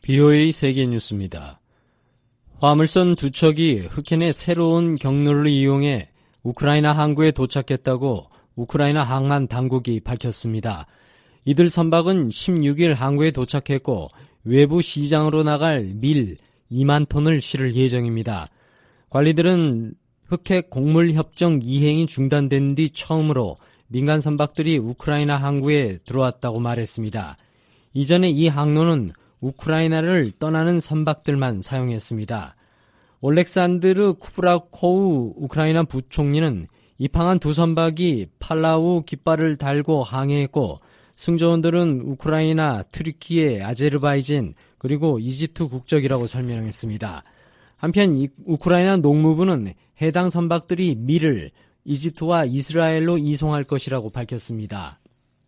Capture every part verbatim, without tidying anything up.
비오에이 세계뉴스입니다. 화물선 두 척이 흑해의 새로운 경로를 이용해 우크라이나 항구에 도착했다고 우크라이나 항만 당국이 밝혔습니다. 이들 선박은 십육 일 항구에 도착했고 외부 시장으로 나갈 밀 이만 톤을 실을 예정입니다. 관리들은 흑해 곡물협정 이행이 중단된 뒤 처음으로 민간 선박들이 우크라이나 항구에 들어왔다고 말했습니다. 이전에 이 항로는 우크라이나를 떠나는 선박들만 사용했습니다. 올렉산드르 쿠브라코우 우크라이나 부총리는 입항한 두 선박이 팔라우 깃발을 달고 항해했고 승조원들은 우크라이나, 트르키예, 아제르바이잔 그리고 이집트 국적이라고 설명했습니다. 한편 우크라이나 농무부는 해당 선박들이 밀을 이집트와 이스라엘로 이송할 것이라고 밝혔습니다.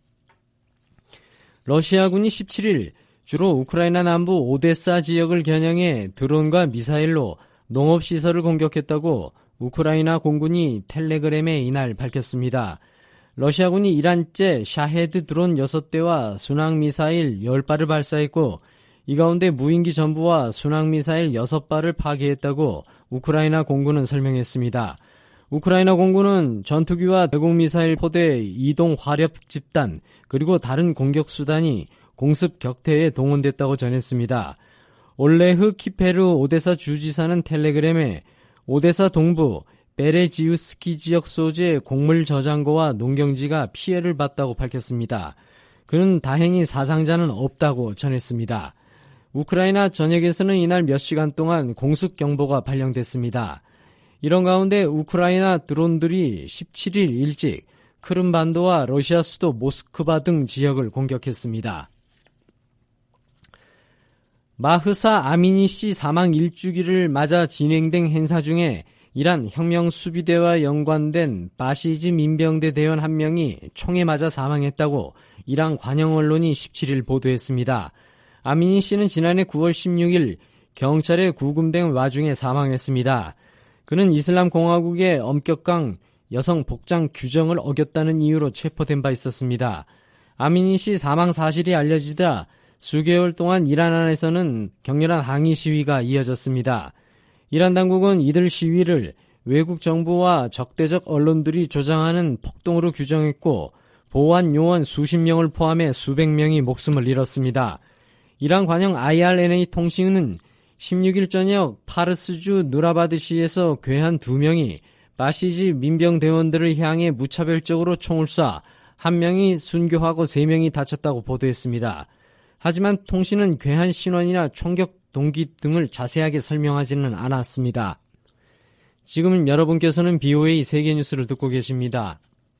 러시아군이 십칠 일 주로 우크라이나 남부 오데사 지역을 겨냥해 드론과 미사일로 농업시설을 공격했다고 우크라이나 공군이 텔레그램에 이날 밝혔습니다. 러시아군이 이란제 샤헤드 드론 여섯 대와 순항미사일 열 발을 발사했고 이 가운데 무인기 전부와 순항미사일 여섯 발을 파괴했다고 우크라이나 공군은 설명했습니다. 우크라이나 공군은 전투기와 대공미사일 포대 이동 화력 집단 그리고 다른 공격수단이 공습 격퇴에 동원됐다고 전했습니다. 올레흐 키페르 오데사 주지사는 텔레그램에 오데사 동부 베레지우스키 지역 소재 곡물 저장고와 농경지가 피해를 봤다고 밝혔습니다. 그는 다행히 사상자는 없다고 전했습니다. 우크라이나 전역에서는 이날 몇 시간 동안 공습경보가 발령됐습니다. 이런 가운데 우크라이나 드론들이 십칠 일 일찍 크림반도와 러시아 수도 모스크바 등 지역을 공격했습니다. 마흐사 아미니 씨 사망 일주기를 맞아 진행된 행사 중에 이란 혁명수비대와 연관된 바시즈 민병대 대원 한 명이 총에 맞아 사망했다고 이란 관영 언론이 십칠 일 보도했습니다. 아미니 씨는 지난해 구월 십육일 경찰에 구금된 와중에 사망했습니다. 그는 이슬람 공화국의 엄격한 여성 복장 규정을 어겼다는 이유로 체포된 바 있었습니다. 아미니 씨 사망 사실이 알려지다 수개월 동안 이란 안에서는 격렬한 항의 시위가 이어졌습니다. 이란 당국은 이들 시위를 외국 정부와 적대적 언론들이 조장하는 폭동으로 규정했고 보안 요원 수십 명을 포함해 수백 명이 목숨을 잃었습니다. 이란 관영 아이알엔에이 통신은 십육 일 저녁 파르스주 누라바드시에서 괴한 두 명이 바시지 민병 대원들을 향해 무차별적으로 총을 쏴 한 명이 순교하고 세 명이 다쳤다고 보도했습니다. 하지만 통신은 괴한 신원이나 총격 동기 등을 자세하게 설명하지는 않았습니다. 지금 여러분께서는 비오에이 세계뉴스를 듣고 계십니다.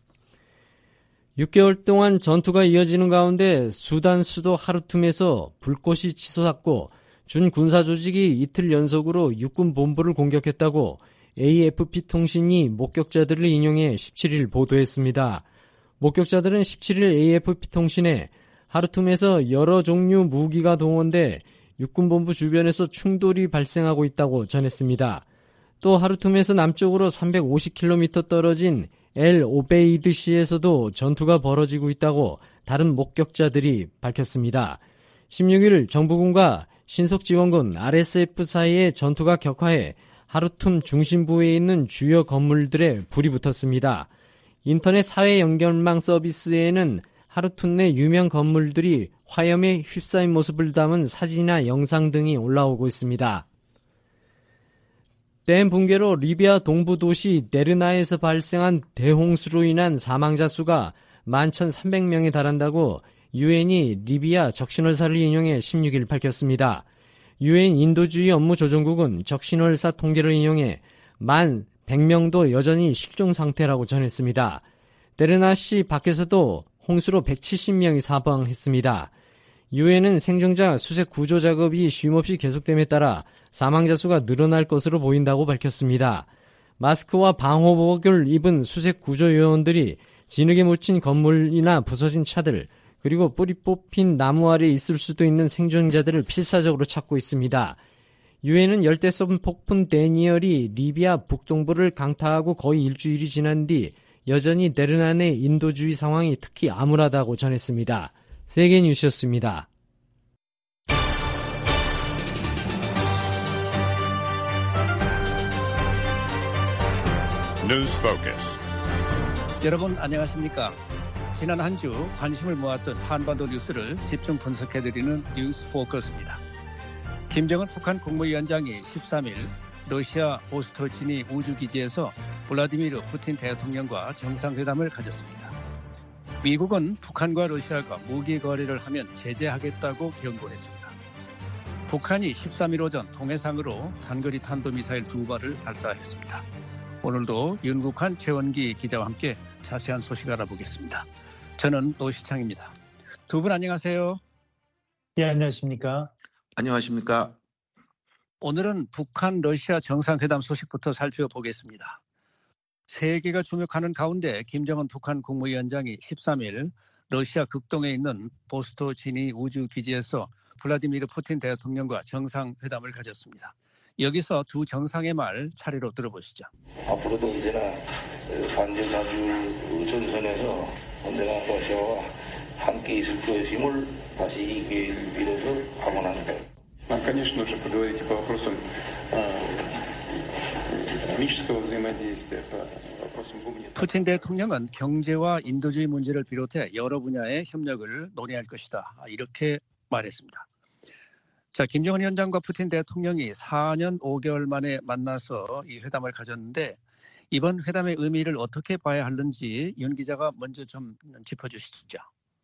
육 개월 동안 전투가 이어지는 가운데 수단 수도 하르툼에서 불꽃이 치솟았고 준 군사조직이 이틀 연속으로 육군 본부를 공격했다고 에이에프피 통신이 목격자들을 인용해 십칠 일 보도했습니다. 목격자들은 십칠 일 에이에프피 통신에 하르툼에서 여러 종류 무기가 동원돼 육군본부 주변에서 충돌이 발생하고 있다고 전했습니다. 또 하르툼에서 남쪽으로 삼백오십 킬로미터 떨어진 엘 오베이드시에서도 전투가 벌어지고 있다고 다른 목격자들이 밝혔습니다. 십육 일 정부군과 신속지원군 알에스에프 사이의 전투가 격화해 하르툼 중심부에 있는 주요 건물들에 불이 붙었습니다. 인터넷 사회 연결망 서비스에는 하르툰 내 유명 건물들이 화염에 휩싸인 모습을 담은 사진이나 영상 등이 올라오고 있습니다. 댐 붕괴로 리비아 동부 도시 데르나에서 발생한 대홍수로 인한 사망자 수가 만 천삼백 명에 달한다고 유엔이 리비아 적신월사를 인용해 십육 일 밝혔습니다. 유엔 인도주의 업무조정국은 적신월사 통계를 인용해 만 백 명도 여전히 실종 상태라고 전했습니다. 데르나시 밖에서도 홍수로 백칠십 명이 사망했습니다. 유엔은 생존자 수색 구조 작업이 쉼없이 계속됨에 따라 사망자 수가 늘어날 것으로 보인다고 밝혔습니다. 마스크와 방호복을 입은 수색 구조 요원들이 진흙에 묻힌 건물이나 부서진 차들, 그리고 뿌리 뽑힌 나무 아래에 있을 수도 있는 생존자들을 필사적으로 찾고 있습니다. 유엔은 열대성 폭풍 데니얼이 리비아 북동부를 강타하고 거의 일주일이 지난 뒤 여전히 데르나 내 인도주의 상황이 특히 암울하다고 전했습니다. 세계뉴스였습니다. News Focus. 여러분 안녕하십니까? 지난 한 주 관심을 모았던 한반도 뉴스를 집중 분석해드리는 뉴스 포커스입니다. 김정은 북한 국무위원장이 십삼 일 러시아 보스토치니 우주기지에서 블라디미르 푸틴 대통령과 정상회담을 가졌습니다. 미국은 북한과 러시아가 무기 거래를 하면 제재하겠다고 경고했습니다. 북한이 십삼 일 오전 동해상으로 단거리 탄도미사일 두 발을 발사했습니다. 오늘도 윤국한 최원기 기자와 함께 자세한 소식 알아보겠습니다. 저는 노시창입니다. 두 분 안녕하세요. 예, 안녕하십니까? 안녕하십니까? 오늘은 북한 러시아 정상회담 소식부터 살펴보겠습니다. 세계가 주목하는 가운데 김정은 북한 국무위원장이 십삼 일 러시아 극동에 있는 보스토치니 우주기지에서 블라디미르 푸틴 대통령과 정상회담을 가졌습니다. 여기서 두 정상의 말 차례로 들어보시죠. 앞으로도 언제나 반전사주 전선에서 언제나 러시아와 함께 있을 것임을 다시 이 기회를 빌어서 확언합니다. Конечно, уже поговорите по вопросам экономического взаимодействия, по вопросам гуманитарного. 푸틴 대통령은 경제와 인도주의 문제를 비롯해 여러 분야의 협력을 논의할 것이다. 이렇게 말했습니다. 자, 김정은 위원장과 푸틴 대통령이 사 년 오 개월 만에 만나서 이 회담을 가졌는데 이번 회담의 의미를 어떻게 봐야 하는지 윤 기자가 먼저 좀 짚어주시죠.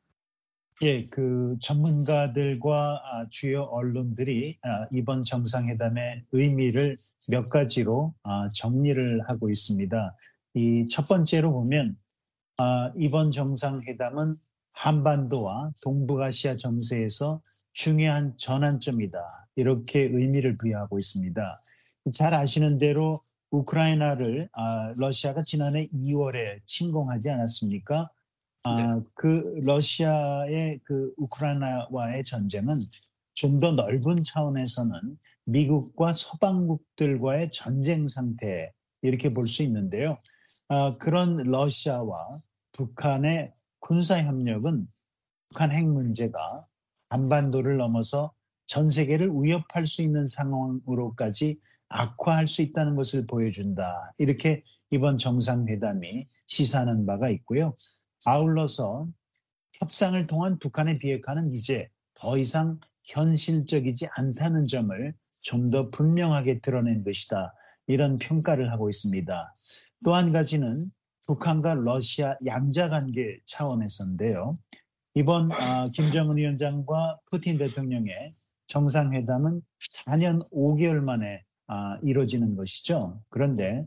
예, 그 전문가들과 주요 언론들이 이번 정상회담의 의미를 몇 가지로 정리를 하고 있습니다. 이 첫 번째로 보면 이번 정상회담은 한반도와 동북아시아 정세에서 중요한 전환점이다. 이렇게 의미를 부여하고 있습니다. 잘 아시는 대로 우크라이나를 러시아가 지난해 이월에 침공하지 않았습니까? 아, 그 러시아의 그 우크라이나와의 전쟁은 좀 더 넓은 차원에서는 미국과 서방국들과의 전쟁 상태 이렇게 볼 수 있는데요. 아, 그런 러시아와 북한의 군사 협력은 북한 핵 문제가 한반도를 넘어서 전 세계를 위협할 수 있는 상황으로까지 악화할 수 있다는 것을 보여준다. 이렇게 이번 정상회담이 시사하는 바가 있고요. 아울러서 협상을 통한 북한의 비핵화는 이제 더 이상 현실적이지 않다는 점을 좀 더 분명하게 드러낸 것이다. 이런 평가를 하고 있습니다. 또 한 가지는 북한과 러시아 양자관계 차원에서인데요. 이번 어, 김정은 위원장과 푸틴 대통령의 정상회담은 사 년 오 개월 만에 어, 이루어지는 것이죠. 그런데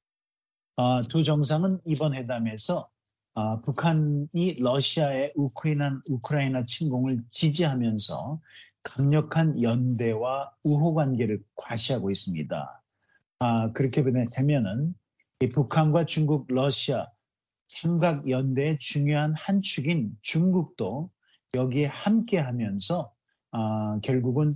어, 두 정상은 이번 회담에서 어, 북한이 러시아의 우크라이나, 우크라이나 침공을 지지하면서 강력한 연대와 우호 관계를 과시하고 있습니다. 아, 그렇게 되면은 이 북한과 중국, 러시아 삼각 연대의 중요한 한 축인 중국도 여기에 함께하면서 아, 결국은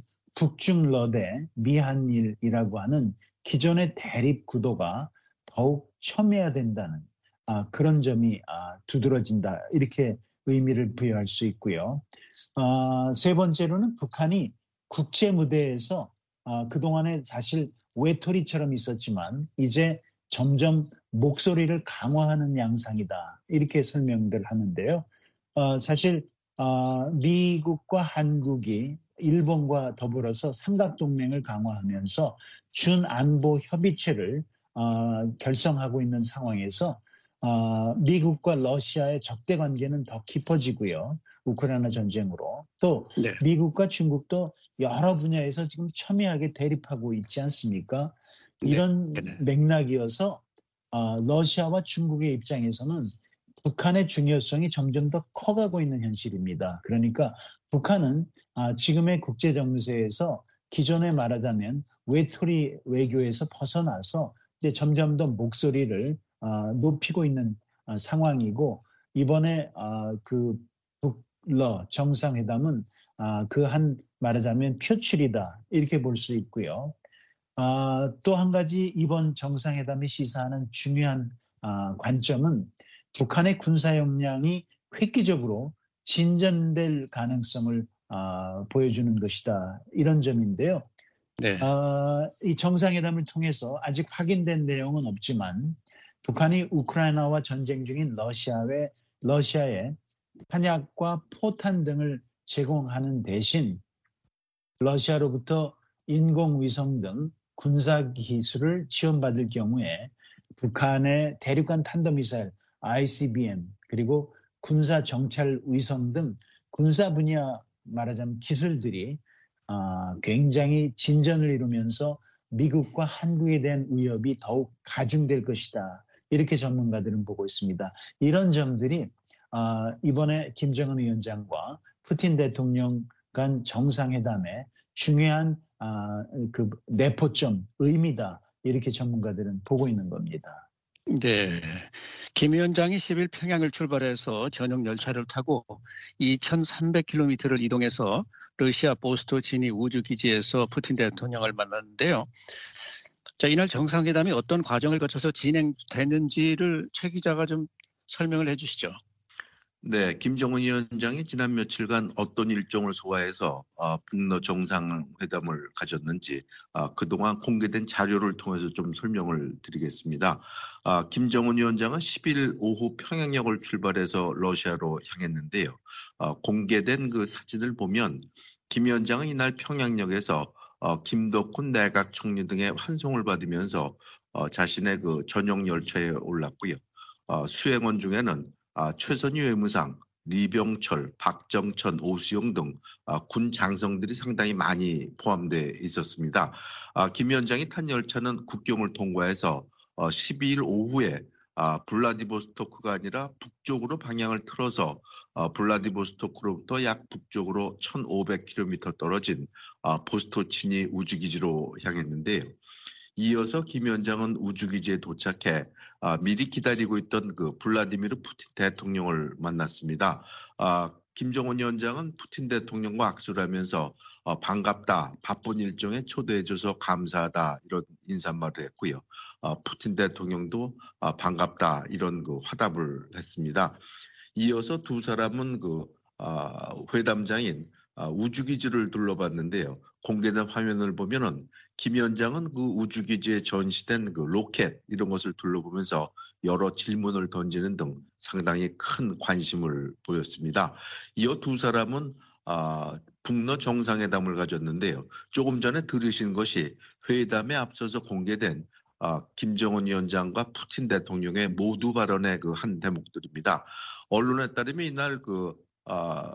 북중러대 미한일이라고 하는 기존의 대립 구도가 더욱 첨예화된다는 아, 그런 점이 아, 두드러진다. 이렇게 의미를 부여할 수 있고요. 아, 세 번째로는 북한이 국제 무대에서 아, 그동안에 사실 외톨이처럼 있었지만 이제 점점 목소리를 강화하는 양상이다. 이렇게 설명들 하는데요. 어, 사실 어, 미국과 한국이 일본과 더불어서 삼각동맹을 강화하면서 준안보 협의체를 어, 결성하고 있는 상황에서 어, 미국과 러시아의 적대 관계는 더 깊어지고요. 우크라이나 전쟁으로. 또 네. 미국과 중국도 여러 분야에서 지금 첨예하게 대립하고 있지 않습니까? 네. 이런 네. 맥락이어서 어, 러시아와 중국의 입장에서는 북한의 중요성이 점점 더 커가고 있는 현실입니다. 그러니까 북한은 아, 지금의 국제 정세에서 기존에 말하자면 외톨이 외교에서 벗어나서 이제 점점 더 목소리를 어, 높이고 있는 어, 상황이고 이번에 어, 그 북러 정상회담은 어, 그 한 말하자면 표출이다 이렇게 볼 수 있고요. 어, 또 한 가지 이번 정상회담이 시사하는 중요한 어, 관점은 북한의 군사 역량이 획기적으로 진전될 가능성을 어, 보여주는 것이다 이런 점인데요. 네. 어, 이 정상회담을 통해서 아직 확인된 내용은 없지만 북한이 우크라이나와 전쟁 중인 러시아에, 러시아에 탄약과 포탄 등을 제공하는 대신 러시아로부터 인공위성 등 군사기술을 지원받을 경우에 북한의 대륙간 탄도미사일 아이씨비엠 그리고 군사정찰위성 등 군사 분야 말하자면 기술들이 굉장히 진전을 이루면서 미국과 한국에 대한 위협이 더욱 가중될 것이다. 이렇게 전문가들은 보고 있습니다. 이런 점들이 이번에 김정은 위원장과 푸틴 대통령 간 정상회담의 중요한 그 내포점, 의미다. 이렇게 전문가들은 보고 있는 겁니다. 네. 김 위원장이 십 일 평양을 출발해서 전용 열차를 타고 이천삼백 킬로미터를 이동해서 러시아 보스토치니 우주기지에서 푸틴 대통령을 만났는데요. 자, 이날 정상회담이 어떤 과정을 거쳐서 진행됐는지를 최 기자가 좀 설명을 해 주시죠. 네, 김정은 위원장이 지난 며칠간 어떤 일정을 소화해서 어, 북러 정상회담을 가졌는지 어, 그동안 공개된 자료를 통해서 좀 설명을 드리겠습니다. 어, 김정은 위원장은 십 일 오후 평양역을 출발해서 러시아로 향했는데요. 어, 공개된 그 사진을 보면 김 위원장은 이날 평양역에서 어, 김덕훈 내각 총리 등의 환송을 받으면서 어, 자신의 그 전용 열차에 올랐고요. 어, 수행원 중에는 아, 최선희 외무상, 리병철, 박정천, 오수영 등 아, 군 장성들이 상당히 많이 포함되어 있었습니다. 아, 김 위원장이 탄 열차는 국경을 통과해서 어, 십이 일 오후에 아, 블라디보스토크가 아니라 북쪽으로 방향을 틀어서 어, 블라디보스토크로부터 약 북쪽으로 천오백 킬로미터 떨어진 아, 보스토치니 우주기지로 향했는데요. 이어서 김 위원장은 우주기지에 도착해 아, 미리 기다리고 있던 그 블라디미르 푸틴 대통령을 만났습니다. 아, 김정은 위원장은 푸틴 대통령과 악수를 하면서 어, 반갑다, 바쁜 일정에 초대해줘서 감사하다 이런 인사말을 했고요. 어, 푸틴 대통령도 어, 반갑다 이런 그 화답을 했습니다. 이어서 두 사람은 그 어, 회담장인 어, 우주기지를 둘러봤는데요. 공개된 화면을 보면은 김 위원장은 그 우주기지에 전시된 그 로켓 이런 것을 둘러보면서 여러 질문을 던지는 등 상당히 큰 관심을 보였습니다. 이어 두 사람은 아, 북러 정상회담을 가졌는데요. 조금 전에 들으신 것이 회담에 앞서서 공개된 아, 김정은 위원장과 푸틴 대통령의 모두 발언의 그 한 대목들입니다. 언론에 따르면 이날 그 아,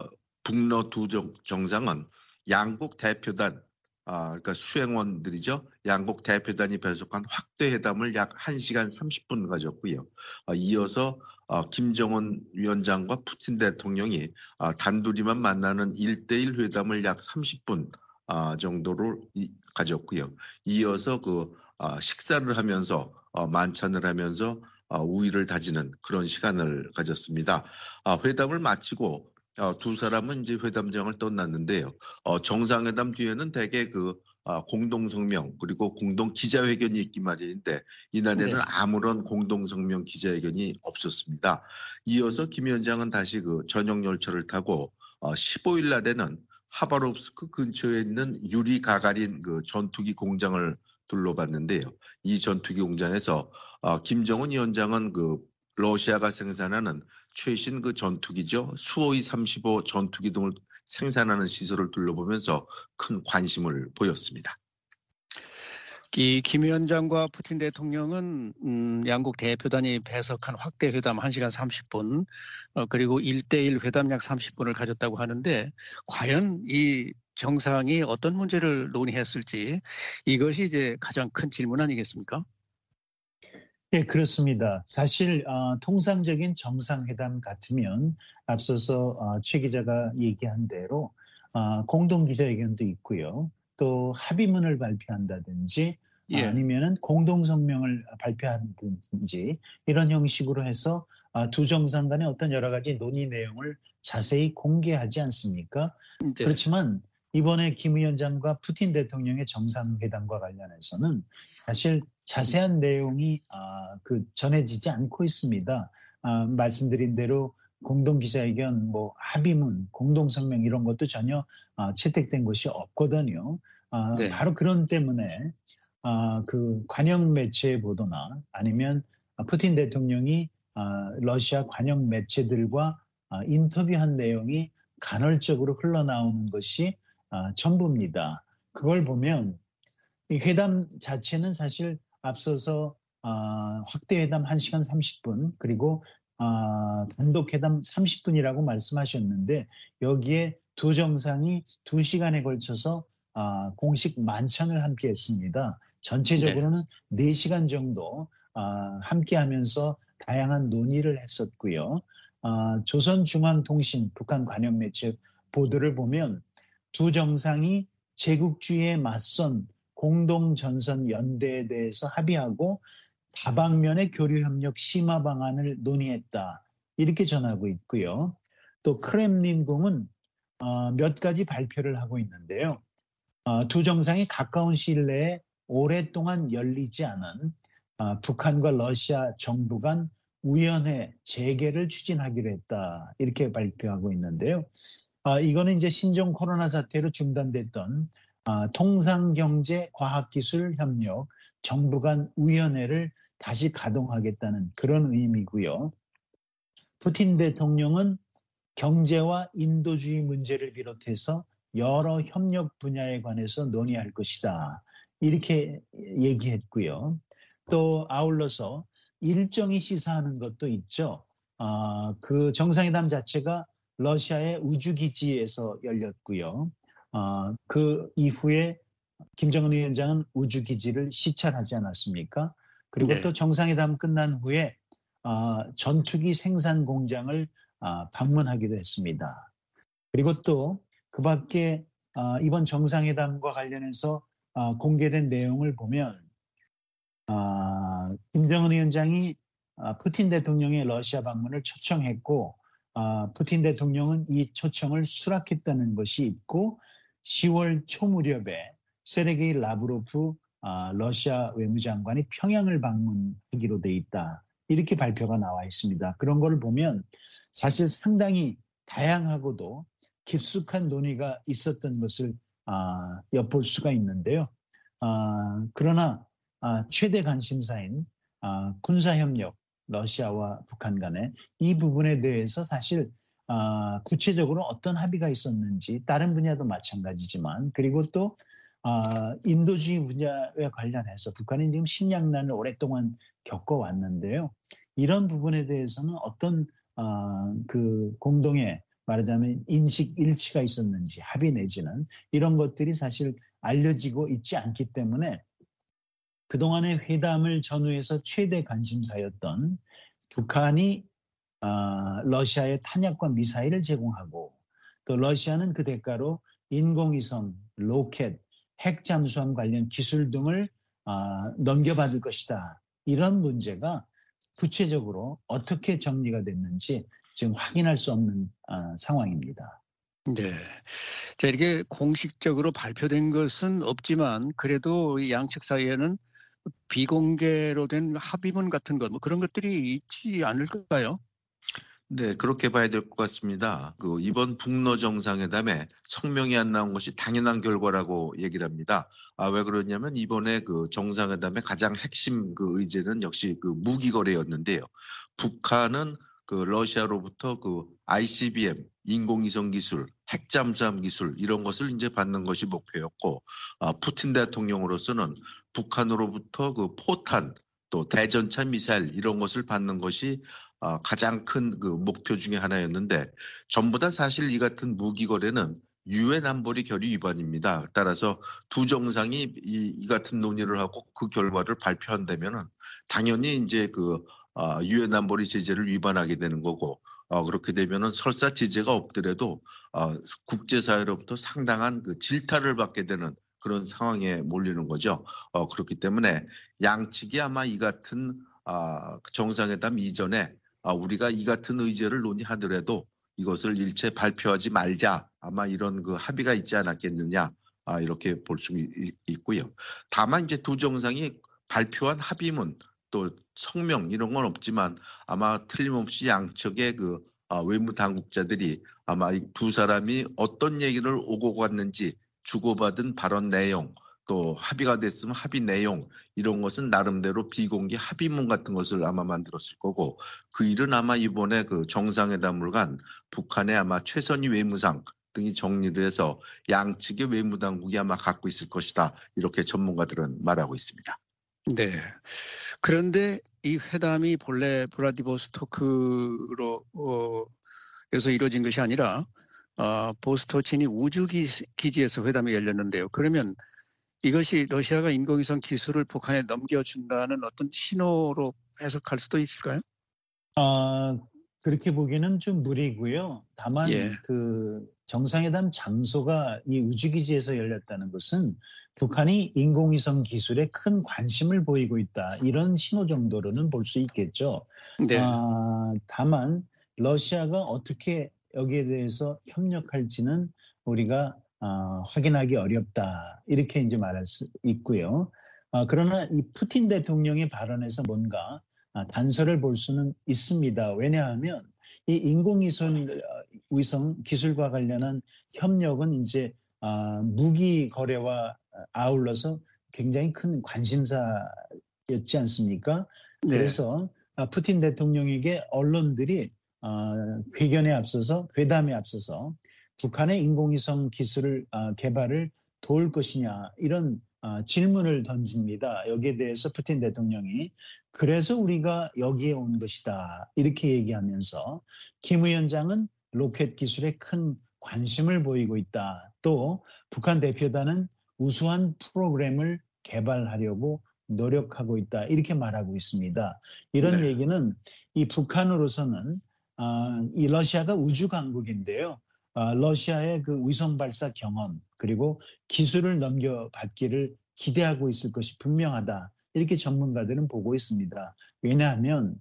북러 두 정상은 양국 대표단 아, 그러니까 수행원들이죠. 양국 대표단이 배석한 확대 회담을 약 한 시간 삼십 분 가졌고요. 아, 이어서 아, 김정은 위원장과 푸틴 대통령이 아, 단둘이만 만나는 일 대일 회담을 약 삼십 분 아, 정도로 이, 가졌고요. 이어서 그 아, 식사를 하면서 어, 만찬을 하면서 아, 우위를 다지는 그런 시간을 가졌습니다. 아, 회담을 마치고 어, 두 사람은 이제 회담장을 떠났는데요. 어, 정상회담 뒤에는 대개 그 어, 공동성명 그리고 공동 기자회견이 있기 마련인데 이날에는 네. 아무런 공동성명 기자회견이 없었습니다. 이어서 김 위원장은 다시 그 전용 열차를 타고 어, 십오 일 날에는 하바롭스크 근처에 있는 유리 가가린 그 전투기 공장을 둘러봤는데요. 이 전투기 공장에서 어, 김정은 위원장은 그 러시아가 생산하는 최신 그 전투기죠. 수호이 삼십오 전투기 등을 생산하는 시설을 둘러보면서 큰 관심을 보였습니다. 이 김 위원장과 푸틴 대통령은 음, 양국 대표단이 배석한 확대 회담 한 시간 삼십 분 어, 그리고 일 대일 회담 약 삼십 분을 가졌다고 하는데 과연 이 정상이 어떤 문제를 논의했을지 이것이 이제 가장 큰 질문 아니겠습니까? 네, 그렇습니다. 사실 어, 통상적인 정상회담 같으면 앞서서 어, 최 기자가 얘기한 대로 어, 공동기자회견도 있고요. 또 합의문을 발표한다든지 예. 아니면은 공동성명을 발표한다든지 이런 형식으로 해서 어, 두 정상 간의 어떤 여러 가지 논의 내용을 자세히 공개하지 않습니까? 네. 그렇지만 이번에 김 위원장과 푸틴 대통령의 정상회담과 관련해서는 사실 자세한 내용이 아, 그 전해지지 않고 있습니다. 아, 말씀드린 대로 공동기자회견, 뭐 합의문, 공동성명 이런 것도 전혀 아, 채택된 것이 없거든요. 아, 네. 바로 그런 때문에 아, 그 관영 매체의 보도나 아니면 푸틴 대통령이 러시아 관영 매체들과 인터뷰한 내용이 간헐적으로 흘러나오는 것이 전부입니다. 그걸 보면 이 회담 자체는 사실 앞서서 확대 회담 한 시간 삼십 분 그리고 단독 회담 삼십 분이라고 말씀하셨는데 여기에 두 정상이 두 시간에 걸쳐서 공식 만찬을 함께 했습니다. 전체적으로는 네, 네 시간 정도 함께 하면서 다양한 논의를 했었고요. 조선중앙통신 북한 관영 매체 보도를 보면 두 정상이 제국주의에 맞선 공동전선 연대에 대해서 합의하고 다방면의 교류협력 심화 방안을 논의했다. 이렇게 전하고 있고요. 또 크렘린궁은 몇 가지 발표를 하고 있는데요. 두 정상이 가까운 시일 내에 오랫동안 열리지 않은 북한과 러시아 정부 간 위원회 재개를 추진하기로 했다. 이렇게 발표하고 있는데요. 이거는 이제 신종 코로나 사태로 중단됐던 통상경제 과학기술 협력 정부 간 위원회를 다시 가동하겠다는 그런 의미고요. 푸틴 대통령은 경제와 인도주의 문제를 비롯해서 여러 협력 분야에 관해서 논의할 것이다. 이렇게 얘기했고요. 또 아울러서 일정이 시사하는 것도 있죠. 아, 그 정상회담 자체가 러시아의 우주기지에서 열렸고요. 아, 그 이후에 김정은 위원장은 우주기지를 시찰하지 않았습니까? 그리고 네. 또 정상회담 끝난 후에 아, 전투기 생산 공장을 아, 방문하기도 했습니다. 그리고 또 그 밖에 아, 이번 정상회담과 관련해서 아, 공개된 내용을 보면 아, 김정은 위원장이 아, 푸틴 대통령의 러시아 방문을 초청했고 아, 푸틴 대통령은 이 초청을 수락했다는 것이 있고 시월 초 무렵에 세르게이 라브로프 아, 러시아 외무장관이 평양을 방문하기로 돼 있다. 이렇게 발표가 나와 있습니다. 그런 걸 보면 사실 상당히 다양하고도 깊숙한 논의가 있었던 것을 아, 엿볼 수가 있는데요. 아, 그러나 아, 최대 관심사인 아, 군사협력, 러시아와 북한 간의 이 부분에 대해서 사실 아, 구체적으로 어떤 합의가 있었는지 다른 분야도 마찬가지지만 그리고 또 아, 인도주의 분야에 관련해서 북한이 지금 식량난을 오랫동안 겪어왔는데요. 이런 부분에 대해서는 어떤 아, 그 공동의 말하자면 인식 일치가 있었는지 합의 내지는 이런 것들이 사실 알려지고 있지 않기 때문에 그동안의 회담을 전후해서 최대 관심사였던 북한이 아, 러시아에 탄약과 미사일을 제공하고 또 러시아는 그 대가로 인공위성, 로켓, 핵 잠수함 관련 기술 등을 아, 넘겨받을 것이다. 이런 문제가 구체적으로 어떻게 정리가 됐는지 지금 확인할 수 없는 아, 상황입니다. 네. 자, 이렇게 공식적으로 발표된 것은 없지만 그래도 양측 사이에는 비공개로 된 합의문 같은 것, 뭐 그런 것들이 있지 않을까요? 네, 그렇게 봐야 될 것 같습니다. 그 이번 북러 정상회담에 성명이 안 나온 것이 당연한 결과라고 얘기를 합니다. 아, 왜 그러냐면 이번에 그 정상회담의 가장 핵심 그 의제는 역시 그 무기 거래였는데요. 북한은 그 러시아로부터 그 아이씨비엠, 인공위성 기술, 핵잠수함 기술 이런 것을 이제 받는 것이 목표였고, 아, 푸틴 대통령으로서는 북한으로부터 그 포탄 또 대전차 미사일 이런 것을 받는 것이 아, 가장 큰 그 목표 중에 하나였는데 전부 다 사실 이 같은 무기 거래는 유엔 안보리 결의 위반입니다. 따라서 두 정상이 이, 이 같은 논의를 하고 그 결과를 발표한다면은 당연히 이제 그 아, 유엔 안보리 제재를 위반하게 되는 거고 어, 그렇게 되면은 설사 제재가 없더라도 어, 국제사회로부터 상당한 그 질타를 받게 되는 그런 상황에 몰리는 거죠. 어, 그렇기 때문에 양측이 아마 이 같은 아, 정상회담 이전에 아, 우리가 이 같은 의제를 논의하더라도 이것을 일체 발표하지 말자. 아마 이런 그 합의가 있지 않았겠느냐. 아, 이렇게 볼 수 있고요. 다만 이제 두 정상이 발표한 합의문 또 성명 이런 건 없지만 아마 틀림없이 양측의 그 아, 외무 당국자들이 아마 두 사람이 어떤 얘기를 오고 갔는지 주고받은 발언 내용 또 합의가 됐으면 합의 내용 이런 것은 나름대로 비공개 합의문 같은 것을 아마 만들었을 거고 그 일은 아마 이번에 그 정상회담을 간 북한의 아마 최선희 외무상 등이 정리를 해서 양측의 외무당국이 아마 갖고 있을 것이다. 이렇게 전문가들은 말하고 있습니다. 네. 그런데 이 회담이 본래 블라디보스토크로 어, 에서 이루어진 것이 아니라 어, 보스토치니 우주기지에서 회담이 열렸는데요. 그러면 이것이 러시아가 인공위성 기술을 북한에 넘겨준다는 어떤 신호로 해석할 수도 있을까요? 아, 그렇게 보기는 좀 무리고요. 다만 예. 그 정상회담 장소가 이 우주기지에서 열렸다는 것은 북한이 인공위성 기술에 큰 관심을 보이고 있다. 이런 신호 정도로는 볼 수 있겠죠. 네. 아, 다만 러시아가 어떻게 여기에 대해서 협력할지는 우리가 아, 확인하기 어렵다. 이렇게 이제 말할 수 있고요. 아, 그러나 이 푸틴 대통령의 발언에서 뭔가 아, 단서를 볼 수는 있습니다. 왜냐하면 이 인공위성 위성 기술과 관련한 협력은 이제 아, 무기 거래와 아울러서 굉장히 큰 관심사였지 않습니까? 네. 그래서 아, 푸틴 대통령에게 언론들이 아, 회견에 앞서서 회담에 앞서서 북한의 인공위성 기술을 아, 개발을 도울 것이냐 이런 아, 질문을 던집니다. 여기에 대해서 푸틴 대통령이 그래서 우리가 여기에 온 것이다 이렇게 얘기하면서 김 위원장은 로켓 기술에 큰 관심을 보이고 있다. 또 북한 대표단은 우수한 프로그램을 개발하려고 노력하고 있다. 이렇게 말하고 있습니다. 이런 네. 얘기는 이 북한으로서는 아, 이 러시아가 우주 강국인데요. 아, 러시아의 그 위성 발사 경험 그리고 기술을 넘겨받기를 기대하고 있을 것이 분명하다. 이렇게 전문가들은 보고 있습니다. 왜냐하면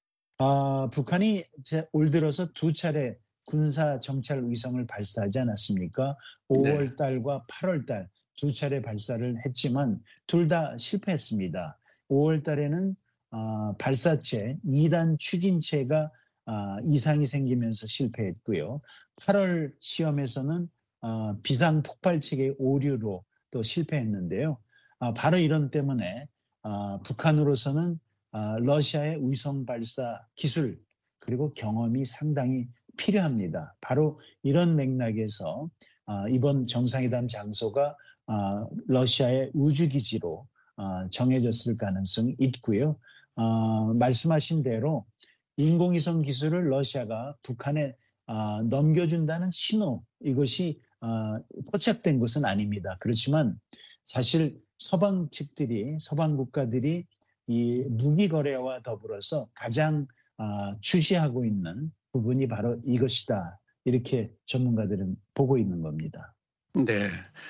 아, 북한이 올 들어서 두 차례 군사 정찰 위성을 발사하지 않았습니까? 오월 달과 팔월 달 두 차례 발사를 했지만 둘 다 실패했습니다. 오월 달에는 아, 발사체 이 단 추진체가 아, 이상이 생기면서 실패했고요. 팔월 시험에서는 아, 비상 폭발체계 오류로 또 실패했는데요. 아, 바로 이런 때문에 아, 북한으로서는 아, 러시아의 위성 발사 기술 그리고 경험이 상당히 필요합니다. 바로 이런 맥락에서 아, 이번 정상회담 장소가 아, 러시아의 우주기지로 아, 정해졌을 가능성이 있고요. 아, 말씀하신 대로 인공위성 기술을 러시아가 북한에 아, 넘겨준다는 신호 이것이 아, 포착된 것은 아닙니다. 그렇지만 사실 서방 측들이 서방 국가들이 이 무기 거래와 더불어서 가장 아, 주시하고 있는 부분이 바로 이것이다. 이렇게 전문가들은 보고 있는 겁니다. 네.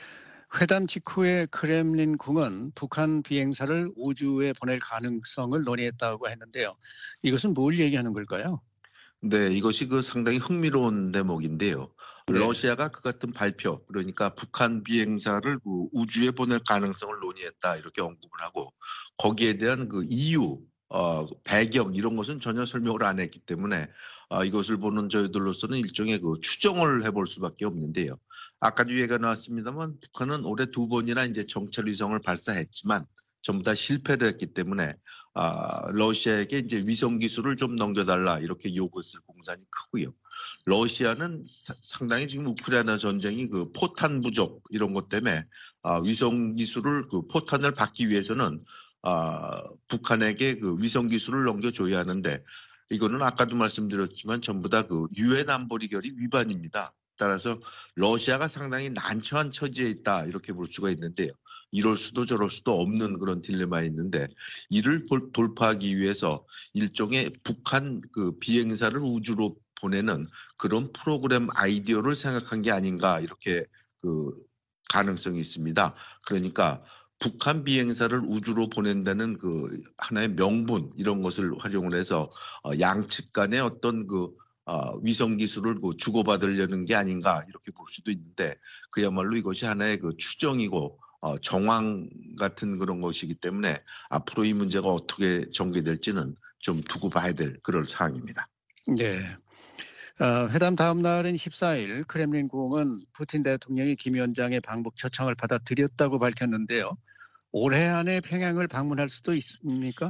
회담 직후에 크렘린궁은 북한 비행사를 우주에 보낼 가능성을 논의했다고 했는데요. 이것은 뭘 얘기하는 걸까요? 네, 이것이 그 상당히 흥미로운 대목인데요. 네. 러시아가 그 같은 발표, 그러니까 북한 비행사를 그 우주에 보낼 가능성을 논의했다 이렇게 언급을 하고 거기에 대한 그 이유, 어, 배경 이런 것은 전혀 설명을 안 했기 때문에 어, 이것을 보는 저희들로서는 일종의 그 추정을 해볼 수밖에 없는데요. 아까도 얘기가 나왔습니다만 북한은 올해 두 번이나 이제 정찰 위성을 발사했지만 전부 다 실패를 했기 때문에 아, 러시아에게 이제 위성 기술을 좀 넘겨달라 이렇게 요구했을 공산이 크고요. 러시아는 사, 상당히 지금 우크라이나 전쟁이 그 포탄 부족 이런 것 때문에 아, 위성 기술을 그 포탄을 받기 위해서는 아, 북한에게 그 위성 기술을 넘겨줘야 하는데 이거는 아까도 말씀드렸지만 전부 다 그 유엔 안보리 결의 위반입니다. 따라서 러시아가 상당히 난처한 처지에 있다 이렇게 볼 수가 있는데요. 이럴 수도 저럴 수도 없는 그런 딜레마에 있는데 이를 돌파하기 위해서 일종의 북한 그 비행사를 우주로 보내는 그런 프로그램 아이디어를 생각한 게 아닌가 이렇게 그 가능성이 있습니다. 그러니까 북한 비행사를 우주로 보낸다는 그 하나의 명분 이런 것을 활용을 해서 양측 간의 어떤 그 어, 위성 기술을 그 주고받으려는 게 아닌가 이렇게 볼 수도 있는데 그야말로 이것이 하나의 그 추정이고 어, 정황 같은 그런 것이기 때문에 앞으로 이 문제가 어떻게 전개될지는 좀 두고 봐야 될 그럴 사항입니다. 네. 어, 회담 다음 날인 십사 일 크렘린궁은 푸틴 대통령이 김 위원장의 방북 초청을 받아들였다고 밝혔는데요. 올해 안에 평양을 방문할 수도 있습니까?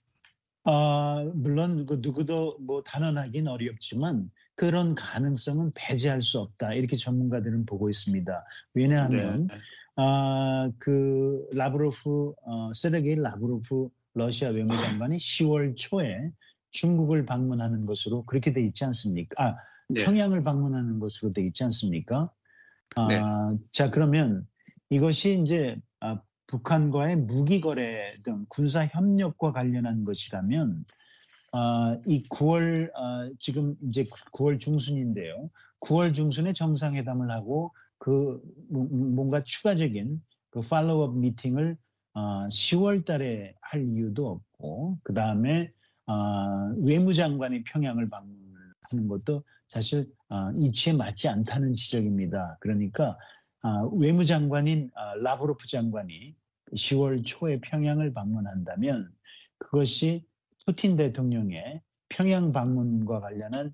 아, 물론 그 누구도 뭐 단언하기는 어렵지만 그런 가능성은 배제할 수 없다. 이렇게 전문가들은 보고 있습니다. 왜냐하면 네. 아, 그 라브로프 어, 세르게이 라브로프 러시아 외무장관이 시월 초에 중국을 방문하는 것으로 그렇게 돼 있지 않습니까? 아, 네. 평양을 방문하는 것으로 돼 있지 않습니까? 네. 아, 자, 그러면 이것이 이제 아, 북한과의 무기 거래 등 군사 협력과 관련한 것이라면 아, 이 구월 아, 지금 이제 구월 중순인데요. 구월 중순에 정상회담을 하고 그 뭔가 추가적인 그 팔로우업 미팅을 아, 시월 달에 할 이유도 없고 그 다음에 아, 외무장관이 평양을 방문하는 것도 사실 아, 이치에 맞지 않다는 지적입니다. 그러니까 아, 외무장관인 아, 라브로프 장관이 시월 초에 평양을 방문한다면 그것이 푸틴 대통령의 평양 방문과 관련한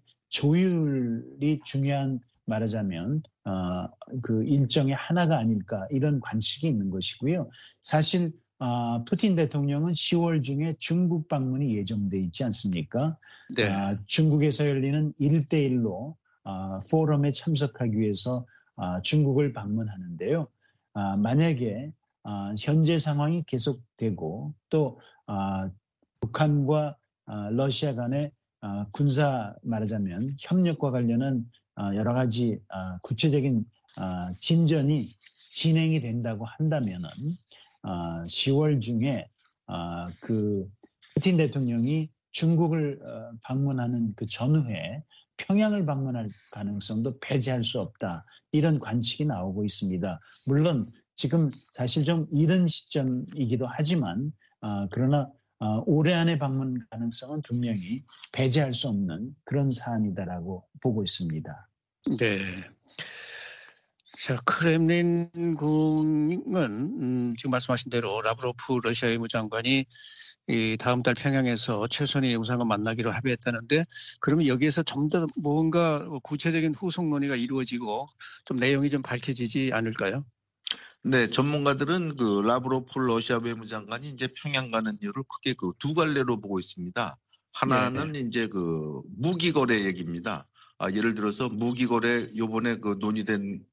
조율이 중요한 말하자면 어, 그 일정의 하나가 아닐까 이런 관측이 있는 것이고요. 사실 어, 푸틴 대통령은 시월 중에 중국 방문이 예정돼 있지 않습니까? 네. 어, 중국에서 열리는 일 대일로 어, 포럼에 참석하기 위해서 어, 중국을 방문하는데요. 어, 만약에 어, 현재 상황이 계속되고 또 어, 북한과 어, 러시아 간의 어, 군사 말하자면 협력과 관련한 어, 여러 가지 어, 구체적인 어, 진전이 진행이 된다고 한다면은 어, 시월 중에 어, 그 푸틴 대통령이 중국을 어, 방문하는 그 전후에 평양을 방문할 가능성도 배제할 수 없다. 이런 관측이 나오고 있습니다. 물론 지금 사실 좀 이른 시점이기도 하지만 어, 그러나 어, 올해 안에 방문 가능성은 분명히 배제할 수 없는 그런 사안이다라고 보고 있습니다. 네. 자, 크렘린궁은 음, 지금 말씀하신 대로 라브로프 러시아 외무장관이 이 다음 달 평양에서 최선희 영상을 만나기로 합의했다는데 그러면 여기에서 좀 더 뭔가 구체적인 후속 논의가 이루어지고 좀 내용이 좀 밝혀지지 않을까요? 네, 전문가들은 그 라브로프 러시아 외무장관이 이제 평양 가는 이유를 크게 그 두 갈래로 보고 있습니다. 하나는 네. 이제 그 무기 거래 얘기입니다. 아, 예를 들어서 무기 거래 요번에 그 논의된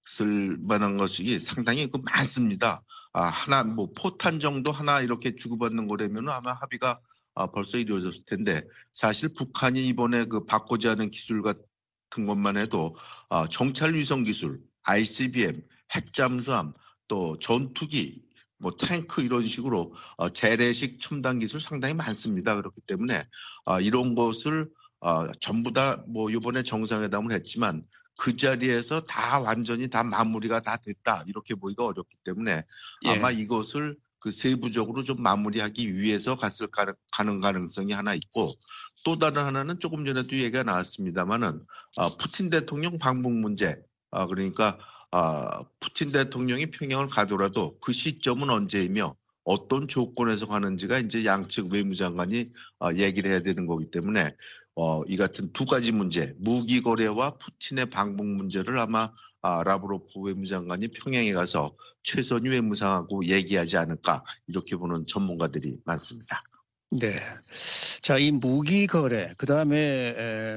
쓸 만한 것이 상당히 그 많습니다. 아, 하나 뭐 포탄 정도 하나 이렇게 주고받는 거라면 아마 합의가 아, 벌써 이루어졌을 텐데 사실 북한이 이번에 그 바꾸지 않은 기술 같은 것만 해도 아, 정찰 위성 기술, 아이씨비엠, 핵잠수함, 또 전투기, 뭐 탱크 이런 식으로 어, 재래식 첨단 기술 상당히 많습니다. 그렇기 때문에 아, 이런 것을 아, 전부 다 뭐 이번에 정상회담을 했지만 그 자리에서 다 완전히 다 마무리가 다 됐다 이렇게 보기가 어렵기 때문에 예. 아마 이것을 그 세부적으로 좀 마무리하기 위해서 갔을 가능 가능성이 하나 있고 또 다른 하나는 조금 전에도 얘기가 나왔습니다만은 아, 푸틴 대통령 방북 문제 아, 그러니까 아, 푸틴 대통령이 평양을 가더라도 그 시점은 언제이며 어떤 조건에서 가는지가 이제 양측 외무장관이 아, 얘기를 해야 되는 거기 때문에 어, 이 같은 두 가지 문제, 무기 거래와 푸틴의 방북 문제를 아마 아, 라브로프 외무장관이 평양에 가서 최선희 외무상하고 얘기하지 않을까 이렇게 보는 전문가들이 많습니다. 네. 자, 이 무기 거래, 그 다음에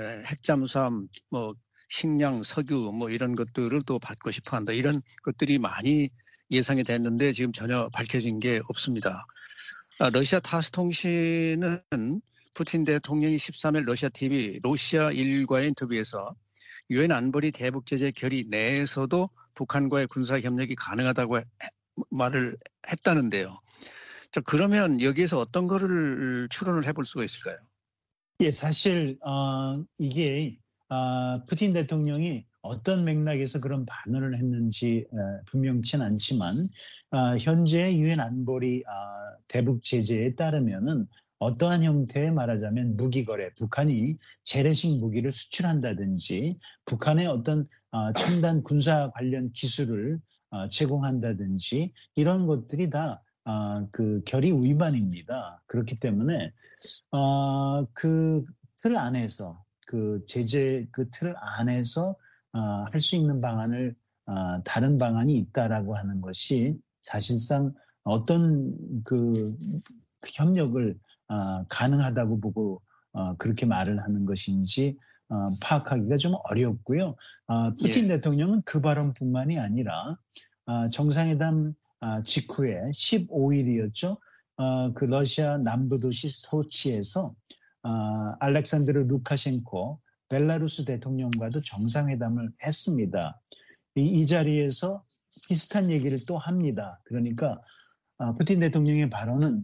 핵잠수함, 뭐 식량, 석유, 뭐 이런 것들을 또 받고 싶어한다. 이런 것들이 많이 예상이 됐는데 지금 전혀 밝혀진 게 없습니다. 아, 러시아 타스 통신은 푸틴 대통령이 십삼 일 러시아 티비 러시아 일과의 인터뷰에서 유엔 안보리 대북 제재 결의 내에서도 북한과의 군사 협력이 가능하다고 해, 말을 했다는데요. 자, 그러면 여기에서 어떤 거를 추론을 해볼 수가 있을까요? 예, 사실 어, 이게 어, 푸틴 대통령이 어떤 맥락에서 그런 반응을 했는지 어, 분명치는 않지만 어, 현재 유엔 안보리 어, 대북 제재에 따르면은 어떠한 형태의 말하자면 무기 거래, 북한이 재래식 무기를 수출한다든지 북한의 어떤 어, 첨단 군사 관련 기술을 어, 제공한다든지 이런 것들이 다 어, 그 결의 위반입니다. 그렇기 때문에 어, 그 틀 안에서 그 제재 그 틀 안에서 어, 할 수 있는 방안을 어, 다른 방안이 있다라고 하는 것이 사실상 어떤 그 협력을 어, 가능하다고 보고 어, 그렇게 말을 하는 것인지 어, 파악하기가 좀 어렵고요. 어, 푸틴 예. 대통령은 그 발언뿐만이 아니라 어, 정상회담 어, 직후에 십오 일이었죠. 어, 그 러시아 남부 도시 소치에서 어, 알렉산드르 루카셴코 벨라루스 대통령과도 정상회담을 했습니다. 이, 이 자리에서 비슷한 얘기를 또 합니다. 그러니까 어, 푸틴 대통령의 발언은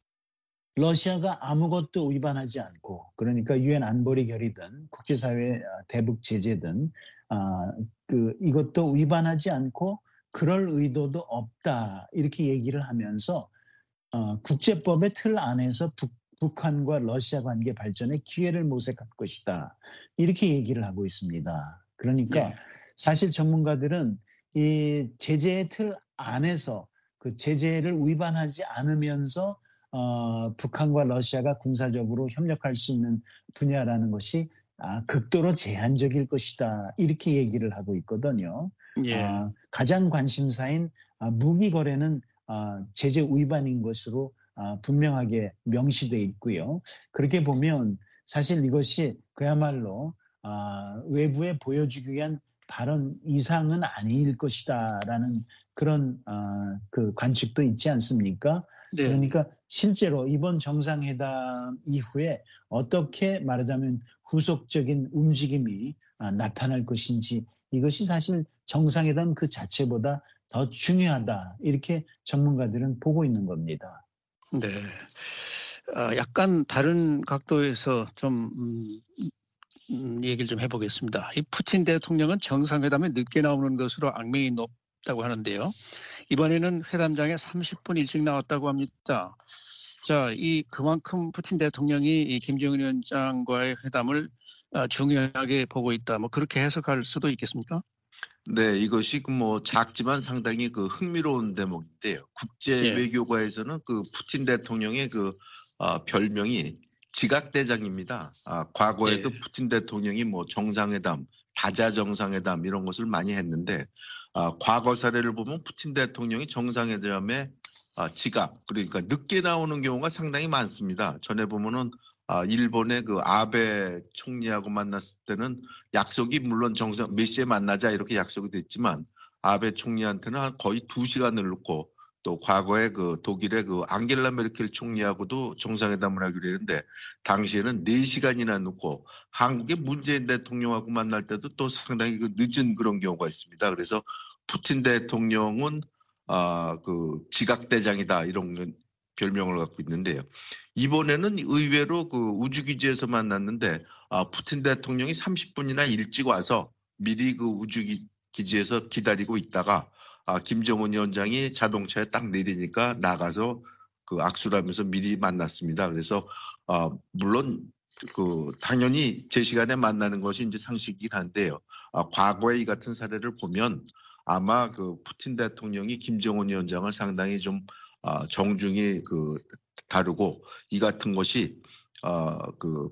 러시아가 아무것도 위반하지 않고, 그러니까 유엔 안보리 결의든 국제사회 대북 제재든 아, 그 이것도 위반하지 않고 그럴 의도도 없다 이렇게 얘기를 하면서 어, 국제법의 틀 안에서 북, 북한과 러시아 관계 발전에 기회를 모색할 것이다 이렇게 얘기를 하고 있습니다. 그러니까 예. 사실 전문가들은 이 제재의 틀 안에서 그 제재를 위반하지 않으면서 어, 북한과 러시아가 군사적으로 협력할 수 있는 분야라는 것이 아, 극도로 제한적일 것이다 이렇게 얘기를 하고 있거든요. 예. 아, 가장 관심사인 아, 무기 거래는 아, 제재 위반인 것으로 아, 분명하게 명시되어 있고요. 그렇게 보면 사실 이것이 그야말로 아, 외부에 보여주기 위한 발언 이상은 아닐 것이다라는 그런 아, 그 관측도 있지 않습니까? 네. 그러니까 실제로 이번 정상회담 이후에 어떻게 말하자면 후속적인 움직임이 아, 나타날 것인지 이것이 사실 정상회담 그 자체보다 더 중요하다 이렇게 전문가들은 보고 있는 겁니다. 네. 아, 약간 다른 각도에서 좀 음, 음, 얘기를 좀 해보겠습니다. 이 푸틴 대통령은 정상회담에 늦게 나오는 것으로 악명이 높다고 하는데요. 이번에는 회담장에 삼십 분 일찍 나왔다고 합니다. 자, 이 그만큼 푸틴 대통령이 이 김정은 위원장과의 회담을 아, 중요하게 보고 있다. 뭐 그렇게 해석할 수도 있겠습니까? 네, 이것이 그 뭐 작지만 상당히 그 흥미로운 대목인데요. 국제 예. 외교가에서는 그 푸틴 대통령의 그 어, 별명이 지각대장입니다. 아, 과거에도 예. 푸틴 대통령이 뭐 정상회담, 다자 정상회담 이런 것을 많이 했는데 아, 과거 사례를 보면 푸틴 대통령이 정상회담에 아, 지각, 그러니까 늦게 나오는 경우가 상당히 많습니다. 전에 보면은 아, 일본의 그 아베 총리하고 만났을 때는 약속이 물론 정상 몇 시에 만나자 이렇게 약속이 됐지만 아베 총리한테는 한 거의 두 시간을 놓고 또 과거에 그 독일의 그 앙겔라 메르켈 총리하고도 정상회담을 하기로 했는데 당시에는 네 시간이나 놓고 한국의 문재인 대통령하고 만날 때도 또 상당히 그 늦은 그런 경우가 있습니다. 그래서 푸틴 대통령은 아, 그 지각대장이다 이런 별명을 갖고 있는데요. 이번에는 의외로 그 우주기지에서 만났는데 아, 푸틴 대통령이 삼십 분이나 일찍 와서 미리 그 우주기지에서 기다리고 있다가 아, 김정은 위원장이 자동차에 딱 내리니까 나가서 그 악수를 하면서 미리 만났습니다. 그래서 아, 물론 그 당연히 제 시간에 만나는 것이 이제 상식이긴 한데요. 아, 과거에 이 같은 사례를 보면 아마 그 푸틴 대통령이 김정은 위원장을 상당히 좀 아, 정중히 그 다루고 이 같은 것이 어, 그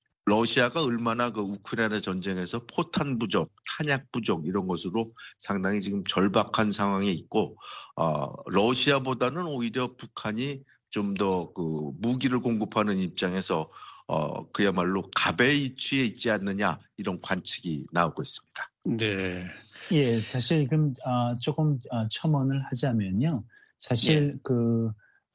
러시아가 얼마나 그 우크라이나 전쟁에서 포탄 부족, 탄약 부족 이런 것으로 상당히 지금 절박한 상황에 있고 어, 러시아보다는 오히려 북한이 좀 더 그 무기를 공급하는 입장에서 어, 그야말로 갑의 위치에 있지 않느냐 이런 관측이 나오고 있습니다. 네. 예, 사실 그럼 어, 조금 어, 첨언을 하자면요. 사실 예. 그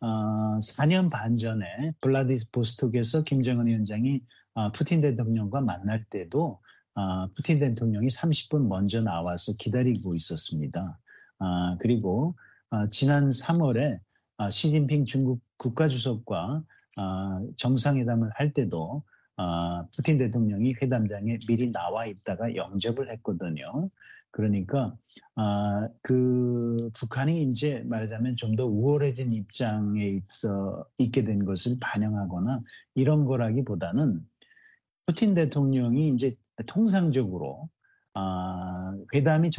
어, 사 년 반 전에 블라디보스톡에서 김정은 위원장이 어, 푸틴 대통령과 만날 때도 어, 푸틴 대통령이 삼십 분 먼저 나와서 기다리고 있었습니다. 어, 그리고 어, 지난 삼월에 어, 시진핑 중국 국가주석과 어, 정상회담을 할 때도 어, 푸틴 대통령이 회담장에 미리 나와 있다가 영접을 했거든요. 그러니까 아, 그 북한이 이제 말하자면 좀 더 우월해진 입장에 있어 있게 된 것을 반영하거나 이런 거라기보다는 푸틴 대통령이 이제 통상적으로 아, 회담이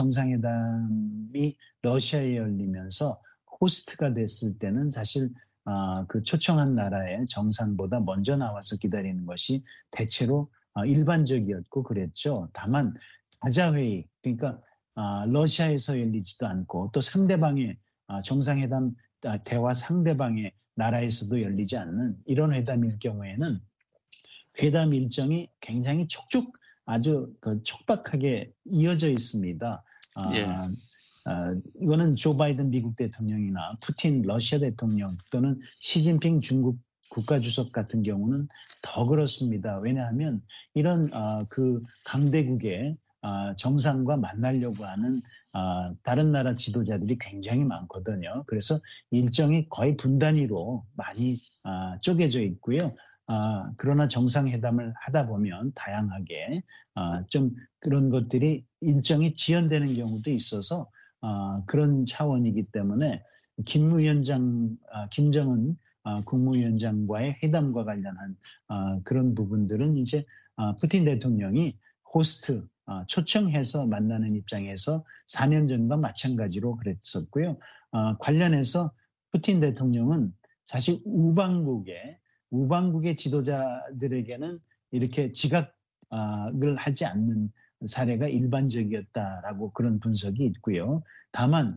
정상회담이 러시아에 열리면서 호스트가 됐을 때는 사실 아, 그 초청한 나라의 정상보다 먼저 나와서 기다리는 것이 대체로 일반적이었고 그랬죠. 다만 다자회의, 그러니까 러시아에서 열리지도 않고 또 상대방의 정상회담 대화 상대방의 나라에서도 열리지 않는 이런 회담일 경우에는 회담 일정이 굉장히 촉촉 아주 그 촉박하게 이어져 있습니다. 예. 아, 아, 이거는 조 바이든 미국 대통령이나 푸틴 러시아 대통령 또는 시진핑 중국 국가주석 같은 경우는 더 그렇습니다. 왜냐하면 이런 아, 그 강대국의 아, 정상과 만나려고 하는 아, 다른 나라 지도자들이 굉장히 많거든요. 그래서 일정이 거의 분 단위로 많이 아, 쪼개져 있고요. 아, 그러나 정상회담을 하다 보면 다양하게 아, 좀 그런 것들이 일정이 지연되는 경우도 있어서 아, 그런 차원이기 때문에 김위원장, 아, 김정은 아, 국무위원장과의 회담과 관련한 아, 그런 부분들은 이제 아, 푸틴 대통령이 호스트 아, 초청해서 만나는 입장에서 사 년 전과 마찬가지로 그랬었고요. 아, 관련해서 푸틴 대통령은 사실 우방국의 우방국의 지도자들에게는 이렇게 지각을 하지 않는 사례가 일반적이었다라고 그런 분석이 있고요. 다만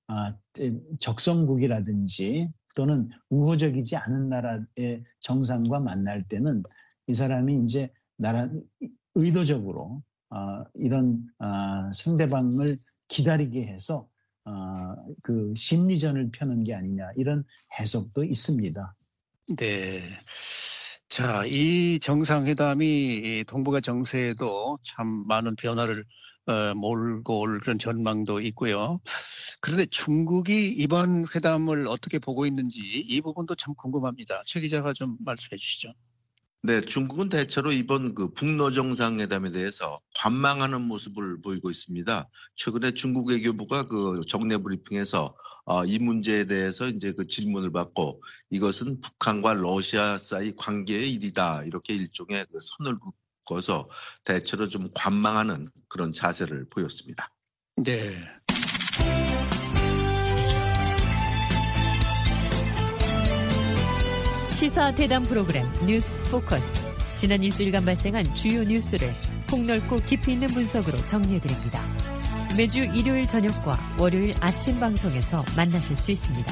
적성국이라든지 또는 우호적이지 않은 나라의 정상과 만날 때는 이 사람이 이제 나라 의도적으로 이런 상대방을 기다리게 해서 그 심리전을 펴는 게 아니냐 이런 해석도 있습니다. 네. 자, 이 정상회담이 동북아 정세에도 참 많은 변화를 어, 몰고 올 그런 전망도 있고요. 그런데 중국이 이번 회담을 어떻게 보고 있는지 이 부분도 참 궁금합니다. 최 기자가 좀 말씀해 주시죠. 네, 중국은 대체로 이번 그 북러 정상회담에 대해서 관망하는 모습을 보이고 있습니다. 최근에 중국 외교부가 그 정례 브리핑에서 어, 이 문제에 대해서 이제 그 질문을 받고 이것은 북한과 러시아 사이 관계의 일이다 이렇게 일종의 그 선을 긋고서 대체로 좀 관망하는 그런 자세를 보였습니다. 네. 시사 대담 프로그램 뉴스 포커스. 지난 일주일간 발생한 주요 뉴스를 폭넓고 깊이 있는 분석으로 정리해드립니다. 매주 일요일 저녁과 월요일 아침 방송에서 만나실 수 있습니다.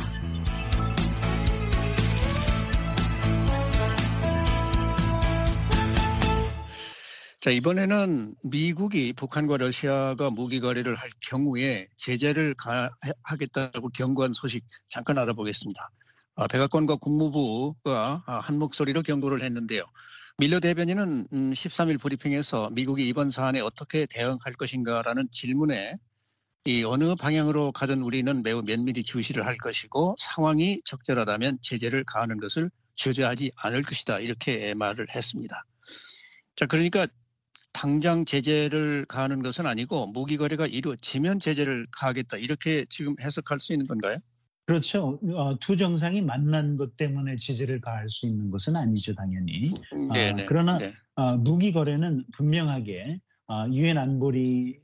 자, 이번에는 미국이 북한과 러시아가 무기 거래를 할 경우에 제재를 하겠다고 경고한 소식 잠깐 알아보겠습니다. 백악관과 국무부가 한 목소리로 경고를 했는데요. 밀러 대변인은 십삼 일 브리핑에서 미국이 이번 사안에 어떻게 대응할 것인가라는 질문에 이 어느 방향으로 가든 우리는 매우 면밀히 주시를 할 것이고 상황이 적절하다면 제재를 가하는 것을 주저하지 않을 것이다. 이렇게 말을 했습니다. 자, 그러니까 당장 제재를 가하는 것은 아니고 무기 거래가 이루어지면 제재를 가하겠다. 이렇게 지금 해석할 수 있는 건가요? 그렇죠. 어, 두 정상이 만난 것 때문에 제재를 가할 수 있는 것은 아니죠, 당연히. 어, 그러나 네. 어, 무기 거래는 분명하게 유엔 어, 안보리가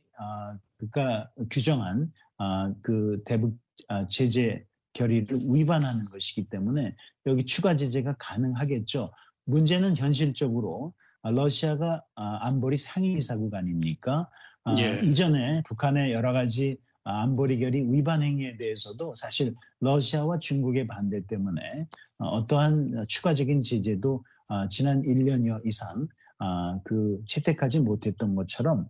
어, 규정한 어, 그 대북 어, 제재 결의를 위반하는 것이기 때문에 여기 추가 제재가 가능하겠죠. 문제는 현실적으로 러시아가 어, 안보리 상임이사국 아닙니까? 어, 예. 이전에 북한의 여러 가지 안보리 결의 위반 행위에 대해서도 사실 러시아와 중국의 반대 때문에 어떠한 추가적인 제재도 지난 일 년여 이상 그 채택하지 못했던 것처럼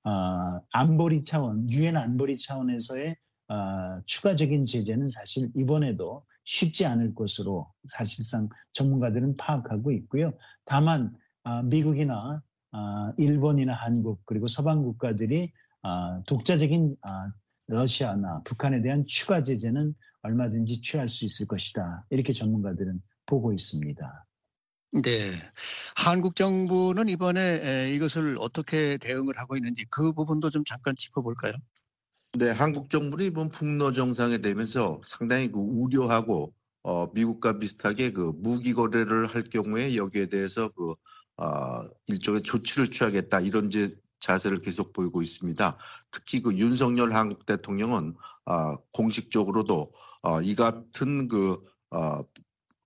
안보리 차원, 유엔 안보리 차원에서의 추가적인 제재는 사실 이번에도 쉽지 않을 것으로 사실상 전문가들은 파악하고 있고요. 다만 미국이나 일본이나 한국 그리고 서방 국가들이 독자적인 러시아나 북한에 대한 추가 제재는 얼마든지 취할 수 있을 것이다. 이렇게 전문가들은 보고 있습니다. 네. 한국 정부는 이번에 이것을 어떻게 대응을 하고 있는지 그 부분도 좀 잠깐 짚어볼까요? 네, 한국 정부는 이번 북러 정상회담에서 상당히 그 우려하고 어, 미국과 비슷하게 그 무기 거래를 할 경우에 여기에 대해서 그 어, 일종의 조치를 취하겠다 이런 제 자세를 계속 보이고 있습니다. 특히 그 윤석열 한국 대통령은 어, 공식적으로도 어, 이 같은 그 어,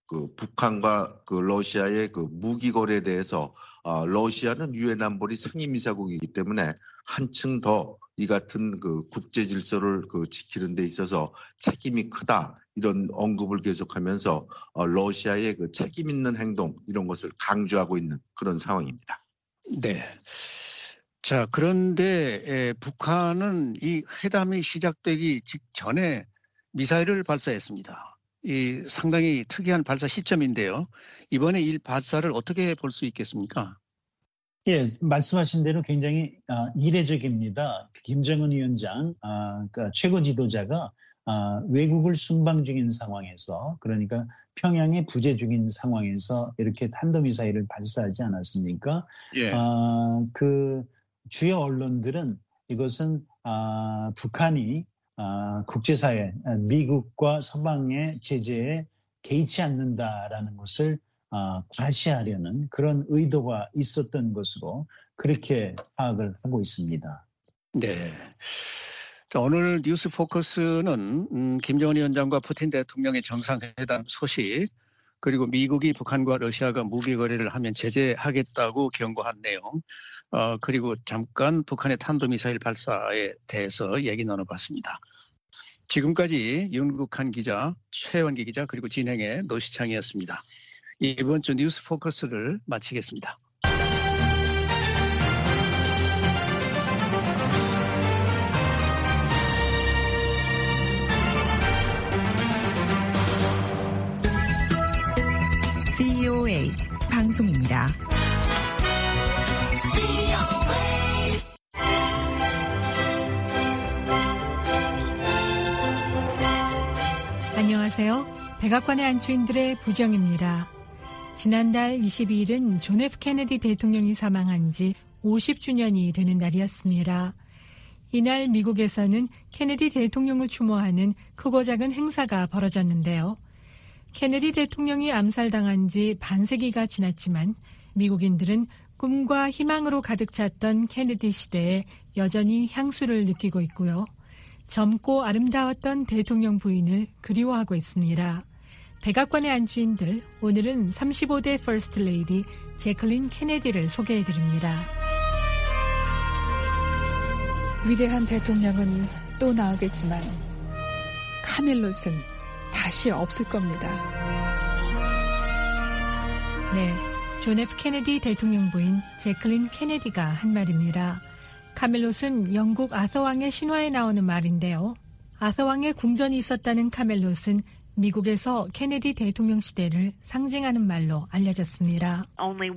그 북한과 그 러시아의 그 무기 거래에 대해서 어, 러시아는 유엔 안보리 상임이사국이기 때문에 한층 더 이 같은 그 국제 질서를 그 지키는 데 있어서 책임이 크다 이런 언급을 계속하면서 어, 러시아의 그 책임 있는 행동 이런 것을 강조하고 있는 그런 상황입니다. 네. 자, 그런데 에, 북한은 이 회담이 시작되기 직전에 미사일을 발사했습니다. 이 상당히 특이한 발사 시점인데요. 이번에 이 발사를 어떻게 볼 수 있겠습니까? 예, 말씀하신 대로 굉장히 아, 이례적입니다. 김정은 위원장, 아, 그러니까 최고 지도자가 아, 외국을 순방 중인 상황에서, 그러니까 평양에 부재 중인 상황에서 이렇게 탄도미사일을 발사하지 않았습니까? 예. 아, 그 주요 언론들은 이것은 아, 북한이 아, 국제사회, 미국과 서방의 제재에 개의치 않는다라는 것을 아, 과시하려는 그런 의도가 있었던 것으로 그렇게 파악을 하고 있습니다. 네. 자, 오늘 뉴스 포커스는 음, 김정은 위원장과 푸틴 대통령의 정상회담 소식, 그리고 미국이 북한과 러시아가 무기 거래를 하면 제재하겠다고 경고한 내용, 어, 그리고 잠깐 북한의 탄도미사일 발사에 대해서 얘기 나눠봤습니다. 지금까지 윤국한 기자, 최원기 기자, 그리고 진행의 노시창이었습니다. 이번 주 뉴스 포커스를 마치겠습니다. 브이오에이 방송입니다. 안녕하세요. 백악관의 안주인들의 부정입니다. 지난달 이십이 일은 존 에프 케네디 대통령이 사망한 지 오십 주년이 되는 날이었습니다. 이날 미국에서는 케네디 대통령을 추모하는 크고 작은 행사가 벌어졌는데요. 케네디 대통령이 암살당한 지 반세기가 지났지만 미국인들은 꿈과 희망으로 가득 찼던 케네디 시대에 여전히 향수를 느끼고 있고요. 젊고 아름다웠던 대통령 부인을 그리워하고 있습니다. 백악관의 안주인들, 오늘은 삼십오 대 퍼스트 레이디 제클린 케네디를 소개해드립니다. 위대한 대통령은 또 나오겠지만 카멜롯은 다시 없을 겁니다. 네, 존 에프 케네디 대통령 부인 제클린 케네디가 한 말입니다. 카멜롯은 영국 아서왕의 신화에 나오는 말인데요. 아서왕의 궁전이 있었다는 카멜롯은 미국에서 케네디 대통령 시대를 상징하는 말로 알려졌습니다.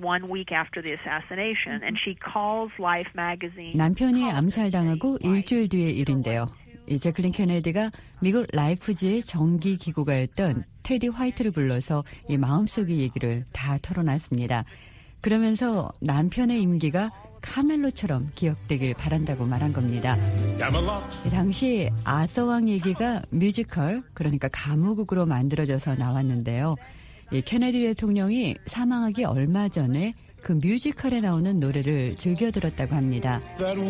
남편이 암살당하고 일주일 뒤의 일인데요. 제클린 케네디가 미국 라이프지의 정기 기고가였던 테디 화이트를 불러서 이 마음속의 얘기를 다 털어놨습니다. 그러면서 남편의 임기가 카멜롯처럼 기억되길 바란다고 말한 겁니다. 당시 아서왕 얘기가 뮤지컬, 그러니까 가무국으로 만들어져서 나왔는데요. 이 케네디 대통령이 사망하기 얼마 전에 그 뮤지컬에 나오는 노래를 즐겨 들었다고 합니다.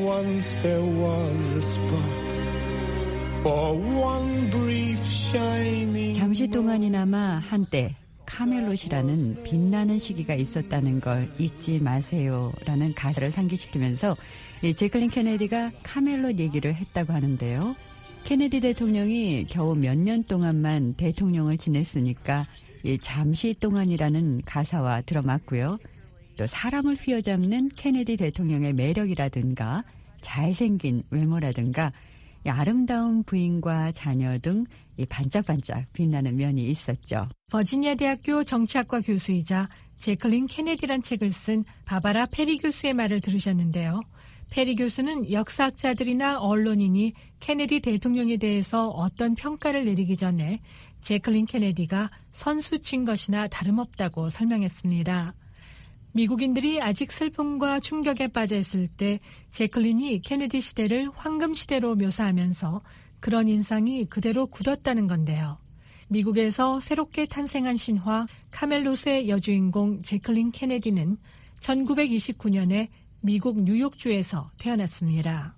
잠시 동안이나마 한때 카멜롯이라는 빛나는 시기가 있었다는 걸 잊지 마세요라는 가사를 상기시키면서 이 제클린 케네디가 카멜롯 얘기를 했다고 하는데요. 케네디 대통령이 겨우 몇 년 동안만 대통령을 지냈으니까 이 잠시 동안이라는 가사와 들어맞고요. 또 사람을 휘어잡는 케네디 대통령의 매력이라든가 잘생긴 외모라든가 이 아름다운 부인과 자녀 등 이 반짝반짝 빛나는 면이 있었죠. 버지니아 대학교 정치학과 교수이자 제클린 케네디란 책을 쓴 바바라 페리 교수의 말을 들으셨는데요. 페리 교수는 역사학자들이나 언론인이 케네디 대통령에 대해서 어떤 평가를 내리기 전에 제클린 케네디가 선수친 것이나 다름없다고 설명했습니다. 미국인들이 아직 슬픔과 충격에 빠져 있을 때 제클린이 케네디 시대를 황금 시대로 묘사하면서 그런 인상이 그대로 굳었다는 건데요. 미국에서 새롭게 탄생한 신화 카멜롯의 여주인공 제클린 케네디는 천구백이십구 년에 미국 뉴욕주에서 태어났습니다.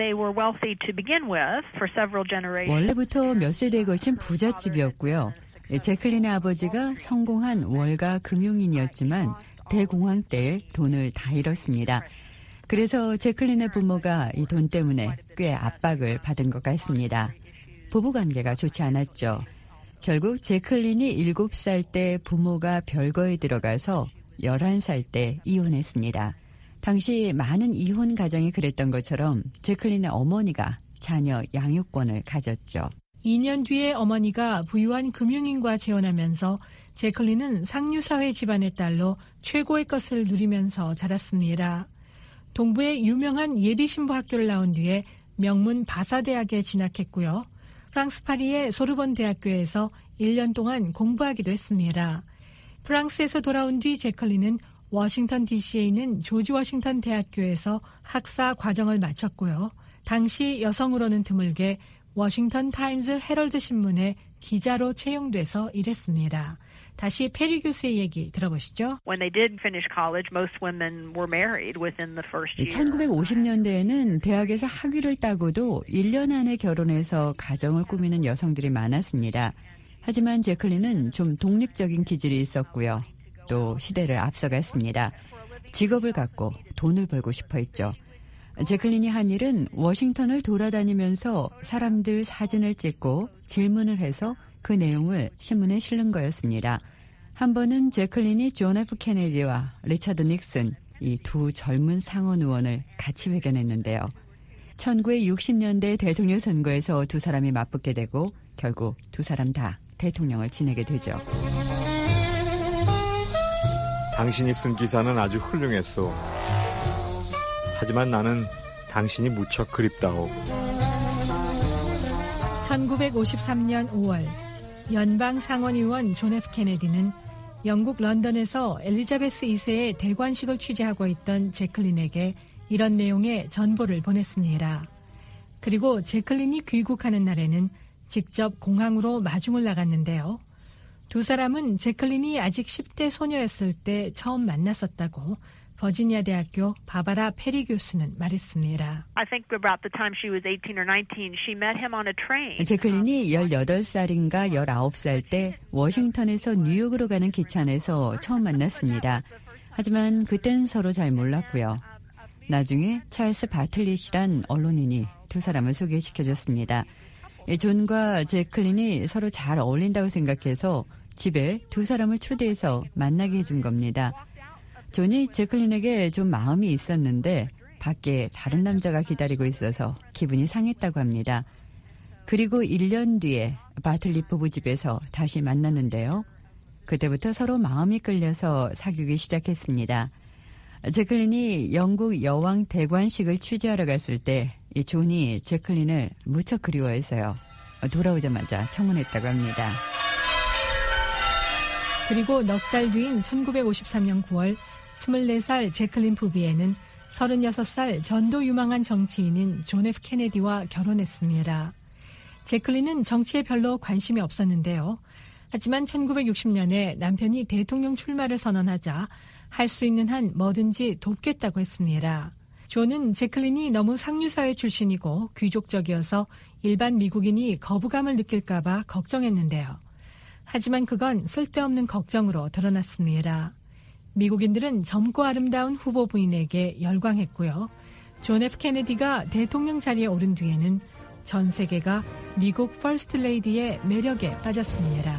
원래부터 몇 세대에 걸친 부잣집이었고요. 제클린의 아버지가 성공한 월가 금융인이었지만 대공황 때 돈을 다 잃었습니다. 그래서 제클린의 부모가 이 돈 때문에 꽤 압박을 받은 것 같습니다. 부부관계가 좋지 않았죠. 결국 제클린이 일곱 살 때 부모가 별거에 들어가서 열한 살 때 이혼했습니다. 당시 많은 이혼 가정이 그랬던 것처럼 제클린의 어머니가 자녀 양육권을 가졌죠. 이 년 뒤에 어머니가 부유한 금융인과 재혼하면서 제클린은 상류사회 집안의 딸로 최고의 것을 누리면서 자랐습니다. 동부의 유명한 예비신부 학교를 나온 뒤에 명문 바사대학에 진학했고요. 프랑스 파리의 소르본 대학교에서 일 년 동안 공부하기도 했습니다. 프랑스에서 돌아온 뒤 제클린은 워싱턴 디씨에 있는 조지 워싱턴 대학교에서 학사 과정을 마쳤고요. 당시 여성으로는 드물게 워싱턴 타임즈 헤럴드 신문에 기자로 채용돼서 일했습니다. 다시 페리 교수의 얘기 들어보시죠. 천구백오십 년대에는 대학에서 학위를 따고도 일 년 안에 결혼해서 가정을 꾸미는 여성들이 많았습니다. 하지만 제클린은 좀 독립적인 기질이 있었고요. 또 시대를 앞서갔습니다. 직업을 갖고 돈을 벌고 싶어 했죠. 제클린이 한 일은 워싱턴을 돌아다니면서 사람들 사진을 찍고 질문을 해서 그 내용을 신문에 실는 거였습니다. 한 번은 제클린이 존 에프 케네디와 리차드 닉슨, 이 두 젊은 상원 의원을 같이 회견했는데요. 천구백육십 년대 대통령 선거에서 두 사람이 맞붙게 되고 결국 두 사람 다 대통령을 지내게 되죠. 당신이 쓴 기사는 아주 훌륭했소. 하지만 나는 당신이 무척 그립다오. 천구백오십삼 년 오월 연방 상원의원 존 에프 케네디는 영국 런던에서 엘리자베스 이 세의 대관식을 취재하고 있던 제클린에게 이런 내용의 전보를 보냈습니다. 그리고 제클린이 귀국하는 날에는 직접 공항으로 마중을 나갔는데요. 두 사람은 제클린이 아직 십 대 소녀였을 때 처음 만났었다고 버지니아 대학교 바바라 페리 교수는 말했습니다. 제클린이 열여덟 살인가 열아홉 살 때 워싱턴에서 뉴욕으로 가는 기차 안에서 처음 만났습니다. 하지만 그땐 서로 잘 몰랐고요. 나중에 찰스 바틀릿이란 언론인이 두 사람을 소개시켜줬습니다. 존과 제클린이 서로 잘 어울린다고 생각해서 집에 두 사람을 초대해서 만나게 해준 겁니다. 존이 제클린에게 좀 마음이 있었는데 밖에 다른 남자가 기다리고 있어서 기분이 상했다고 합니다. 그리고 일 년 뒤에 바틀릿 부부 집에서 다시 만났는데요. 그때부터 서로 마음이 끌려서 사귀기 시작했습니다. 제클린이 영국 여왕 대관식을 취재하러 갔을 때 이 존이 제클린을 무척 그리워해서요. 돌아오자마자 청혼했다고 합니다. 그리고 넉 달 뒤인 천구백오십삼 년 구월 스물네 살 제클린 부비에는 서른여섯 살 전도 유망한 정치인인 존 에프 케네디와 결혼했습니다. 제클린은 정치에 별로 관심이 없었는데요. 하지만 천구백육십 년에 남편이 대통령 출마를 선언하자 할 수 있는 한 뭐든지 돕겠다고 했습니다. 존은 제클린이 너무 상류사회 출신이고 귀족적이어서 일반 미국인이 거부감을 느낄까 봐 걱정했는데요. 하지만 그건 쓸데없는 걱정으로 드러났습니다. 미국인들은 젊고 아름다운 후보 부인에게 열광했고요. 존 에프 케네디가 대통령 자리에 오른 뒤에는 전 세계가 미국 퍼스트 레이디의 매력에 빠졌습니다.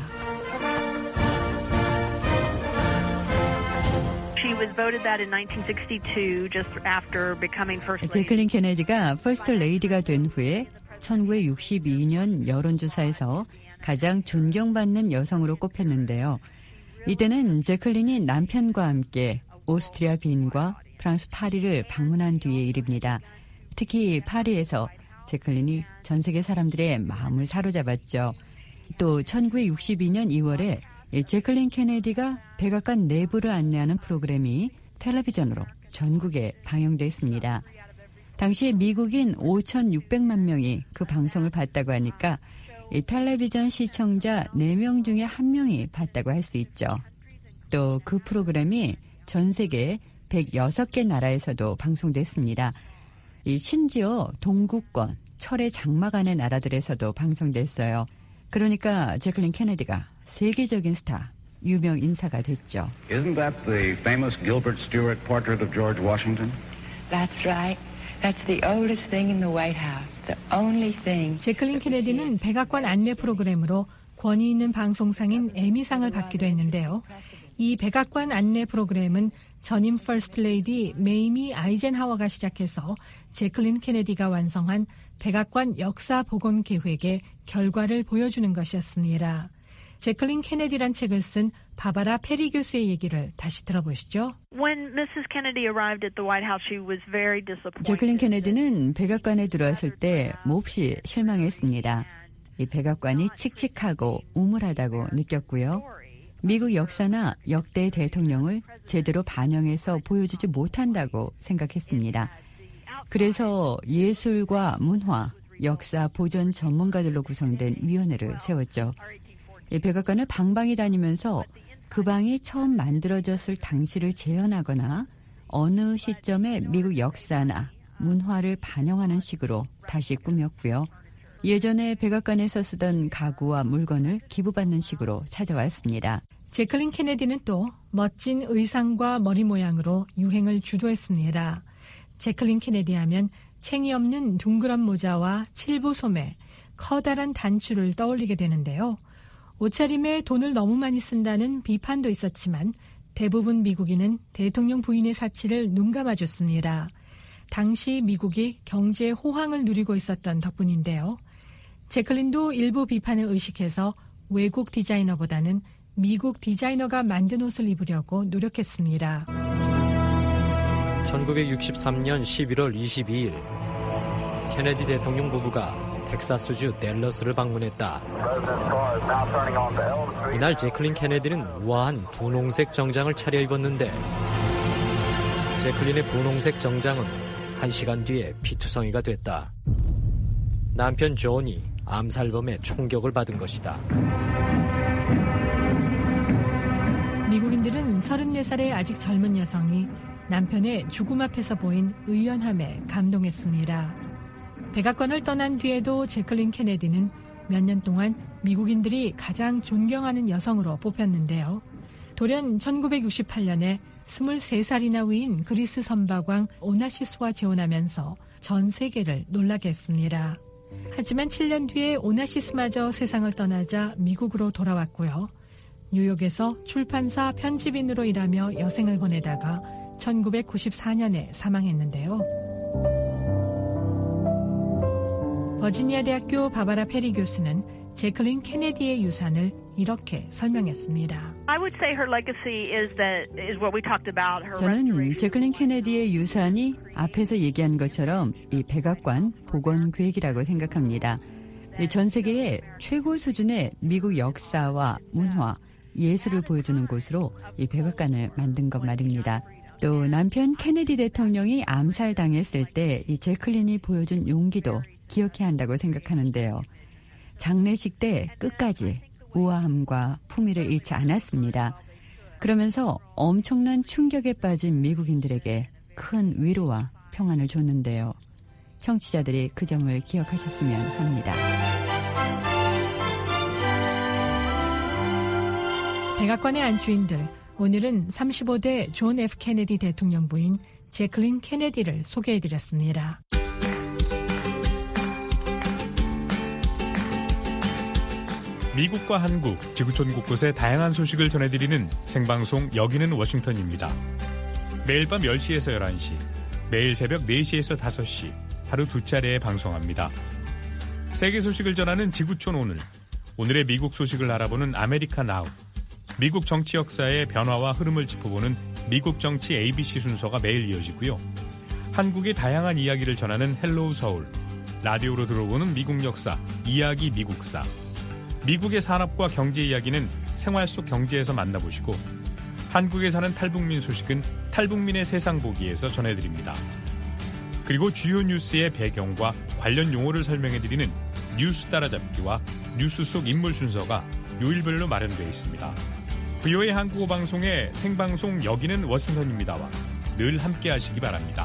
제클린 케네디가 퍼스트 레이디가 된 후에 천구백육십이 년 여론조사에서 가장 존경받는 여성으로 꼽혔는데요. 이때는 제클린이 남편과 함께 오스트리아 빈과 프랑스 파리를 방문한 뒤의 일입니다. 특히 파리에서 제클린이 전 세계 사람들의 마음을 사로잡았죠. 또 천구백육십이 년 이월에 제클린 케네디가 백악관 내부를 안내하는 프로그램이 텔레비전으로 전국에 방영됐습니다. 당시 미국인 오천육백만 명이 그 방송을 봤다고 하니까 이 텔레비전 시청자 네 명 중에 한 명이 봤다고 할 수 있죠. 또 그 프로그램이 전 세계 백여섯 개 나라에서도 방송됐습니다. 이 심지어 동구권, 철의 장막 안의 나라들에서도 방송됐어요. 그러니까 제클린 케네디가 세계적인 스타, 유명 인사가 됐죠. Isn't that the famous Gilbert Stuart portrait of George Washington? That's right. That's the oldest thing in the White House. The only thing. 제클린 케네디는 백악관 안내 프로그램으로 권위 있는 방송상인 에미상을 받기도 했는데요. 이 백악관 안내 프로그램은 전임 퍼스트 레이디 메이미 아이젠하워가 시작해서 제클린 케네디가 완성한 백악관 역사 복원 계획의 결과를 보여주는 것이었습니다. 제클린 케네디란 책을 쓴 바바라 페리 교수의 얘기를 다시 들어보시죠. 제클린 케네디는 백악관에 들어왔을 때 몹시 실망했습니다. 이 백악관이 칙칙하고 우물하다고 느꼈고요. 미국 역사나 역대 대통령을 제대로 반영해서 보여주지 못한다고 생각했습니다. 그래서 예술과 문화, 역사 보존 전문가들로 구성된 위원회를 세웠죠. 이 백악관을 방방이 다니면서 그 방이 처음 만들어졌을 당시를 재현하거나 어느 시점에 미국 역사나 문화를 반영하는 식으로 다시 꾸몄고요. 예전에 백악관에서 쓰던 가구와 물건을 기부받는 식으로 찾아왔습니다. 제클린 케네디는 또 멋진 의상과 머리 모양으로 유행을 주도했습니다. 제클린 케네디 하면 챙이 없는 둥그런 모자와 칠부 소매, 커다란 단추를 떠올리게 되는데요. 옷차림에 돈을 너무 많이 쓴다는 비판도 있었지만 대부분 미국인은 대통령 부인의 사치를 눈감아줬습니다. 당시 미국이 경제 호황을 누리고 있었던 덕분인데요. 제클린도 일부 비판을 의식해서 외국 디자이너보다는 미국 디자이너가 만든 옷을 입으려고 노력했습니다. 천구백육십삼년 십일월 이십이일 케네디 대통령 부부가 텍사스주 댈러스를 방문했다. 이날 제클린 케네디는 우아한 분홍색 정장을 차려입었는데 제클린의 분홍색 정장은 한 시간 뒤에 피투성이가 됐다. 남편 존이 암살범의 총격을 받은 것이다. 미국인들은 서른네 살의 아직 젊은 여성이 남편의 죽음 앞에서 보인 의연함에 감동했습니다. 백악관을 떠난 뒤에도 제클린 케네디는 몇 년 동안 미국인들이 가장 존경하는 여성으로 뽑혔는데요. 돌연 천구백육십팔년에 스물세 살이나 위인 그리스 선박왕 오나시스와 재혼하면서 전 세계를 놀라게 했습니다. 하지만 칠 년 뒤에 오나시스마저 세상을 떠나자 미국으로 돌아왔고요. 뉴욕에서 출판사 편집인으로 일하며 여생을 보내다가 천구백구십사년에 사망했는데요. 버지니아 대학교 바바라 페리 교수는 제클린 케네디의 유산을 이렇게 설명했습니다. 저는 제클린 케네디의 유산이 앞에서 얘기한 것처럼 이 백악관 복원 계획이라고 생각합니다. 전 세계의 최고 수준의 미국 역사와 문화, 예술을 보여주는 곳으로 이 백악관을 만든 것 말입니다. 또 남편 케네디 대통령이 암살당했을 때 이 제클린이 보여준 용기도 기억해야 한다고 생각하는데요. 장례식 때 끝까지 우아함과 품위를 잃지 않았습니다. 그러면서 엄청난 충격에 빠진 미국인들에게 큰 위로와 평안을 줬는데요. 청취자들이 그 점을 기억하셨으면 합니다. 백악관의 안주인들, 오늘은 삼십오대 존 에프 케네디 대통령 부인 제클린 케네디를 소개해드렸습니다. 미국과 한국, 지구촌 곳곳의 다양한 소식을 전해드리는 생방송 여기는 워싱턴입니다. 매일 밤 열 시에서 열한 시, 매일 새벽 네 시에서 다섯 시, 하루 두 차례에 방송합니다. 세계 소식을 전하는 지구촌 오늘, 오늘의 미국 소식을 알아보는 아메리카 나우, 미국 정치 역사의 변화와 흐름을 짚어보는 미국 정치 에이비씨 순서가 매일 이어지고요. 한국의 다양한 이야기를 전하는 헬로우 서울, 라디오로 들어보는 미국 역사, 이야기 미국사, 미국의 산업과 경제 이야기는 생활 속 경제에서 만나보시고 한국에 사는 탈북민 소식은 탈북민의 세상 보기에서 전해드립니다. 그리고 주요 뉴스의 배경과 관련 용어를 설명해드리는 뉴스 따라잡기와 뉴스 속 인물 순서가 요일별로 마련되어 있습니다. 브이오에이 한국어 방송의 생방송 여기는 워싱턴입니다와 늘 함께하시기 바랍니다.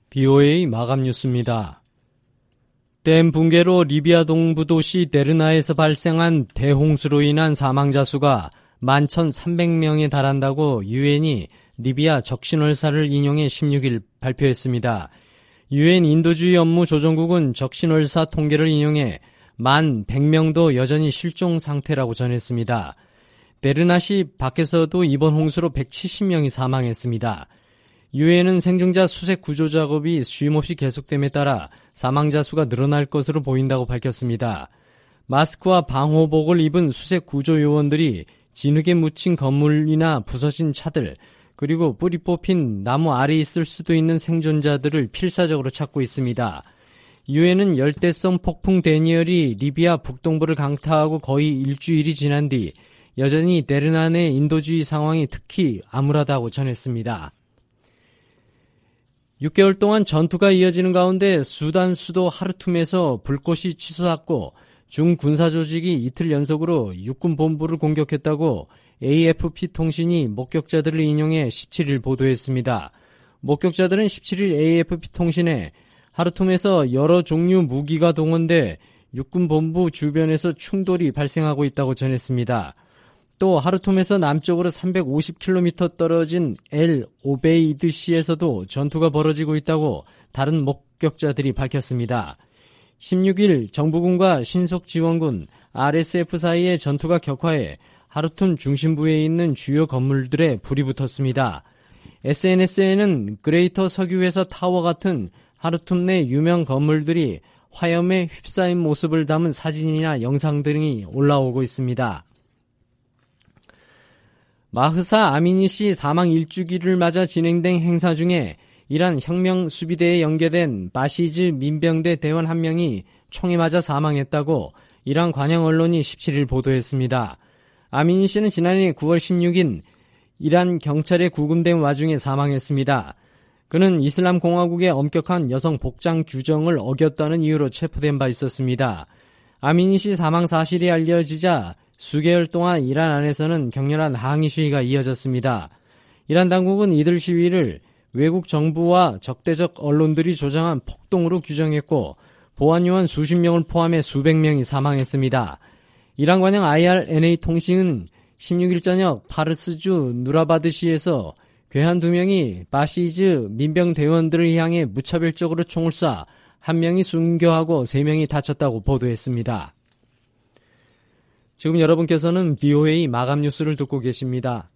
비오에이 마감 뉴스입니다. 댐 붕괴로 리비아 동부 도시 데르나에서 발생한 대홍수로 인한 사망자 수가 만 천삼백 명에 달한다고 유엔이 리비아 적신월사를 인용해 십육 일 발표했습니다. 유엔 인도주의 업무 조정국은 적신월사 통계를 인용해 만 백 명도 여전히 실종 상태라고 전했습니다. 데르나시 밖에서도 이번 홍수로 백칠십 명이 사망했습니다. 유엔은 생존자 수색 구조 작업이 쉼없이 계속됨에 따라 사망자 수가 늘어날 것으로 보인다고 밝혔습니다. 마스크와 방호복을 입은 수색 구조 요원들이 진흙에 묻힌 건물이나 부서진 차들, 그리고 뿌리 뽑힌 나무 아래에 있을 수도 있는 생존자들을 필사적으로 찾고 있습니다. 유엔은 열대성 폭풍 데니엘이 리비아 북동부를 강타하고 거의 일주일이 지난 뒤 여전히 데르나 내 인도주의 상황이 특히 암울하다고 전했습니다. 육 개월 동안 전투가 이어지는 가운데 수단 수도 하르툼에서 불꽃이 치솟았고 중군사 조직이 이틀 연속으로 육군 본부를 공격했다고 에이에프피 통신이 목격자들을 인용해 십칠 일 보도했습니다. 목격자들은 십칠 일 에이에프피 통신에 하르툼에서 여러 종류 무기가 동원돼 육군 본부 주변에서 충돌이 발생하고 있다고 전했습니다. 또 하르툼에서 남쪽으로 삼백오십 킬로미터 떨어진 엘 오베이드시에서도 전투가 벌어지고 있다고 다른 목격자들이 밝혔습니다. 십육 일 정부군과 신속지원군 알에스에프 사이의 전투가 격화해 하르툼 중심부에 있는 주요 건물들에 불이 붙었습니다. 에스엔에스에는 그레이터 석유회사 타워 같은 하르툼 내 유명 건물들이 화염에 휩싸인 모습을 담은 사진이나 영상 등이 올라오고 있습니다. 마흐사 아미니 씨 사망 일주기를 맞아 진행된 행사 중에 이란 혁명 수비대에 연계된 바시즈 민병대 대원 한 명이 총에 맞아 사망했다고 이란 관영 언론이 십칠 일 보도했습니다. 아미니 씨는 지난해 구월 십육일 이란 경찰에 구금된 와중에 사망했습니다. 그는 이슬람 공화국의 엄격한 여성 복장 규정을 어겼다는 이유로 체포된 바 있었습니다. 아미니 씨 사망 사실이 알려지자 수개월 동안 이란 안에서는 격렬한 항의 시위가 이어졌습니다. 이란 당국은 이들 시위를 외국 정부와 적대적 언론들이 조장한 폭동으로 규정했고 보안요원 수십 명을 포함해 수백 명이 사망했습니다. 이란 관영 아이알엔에이 통신은 십육 일 저녁 파르스주 누라바드시에서 괴한 두 명이 바시즈 민병 대원들을 향해 무차별적으로 총을 쏴 한 명이 순교하고 세 명이 다쳤다고 보도했습니다. 지금 여러분께서는 비오에이 마감 뉴스를 듣고 계십니다.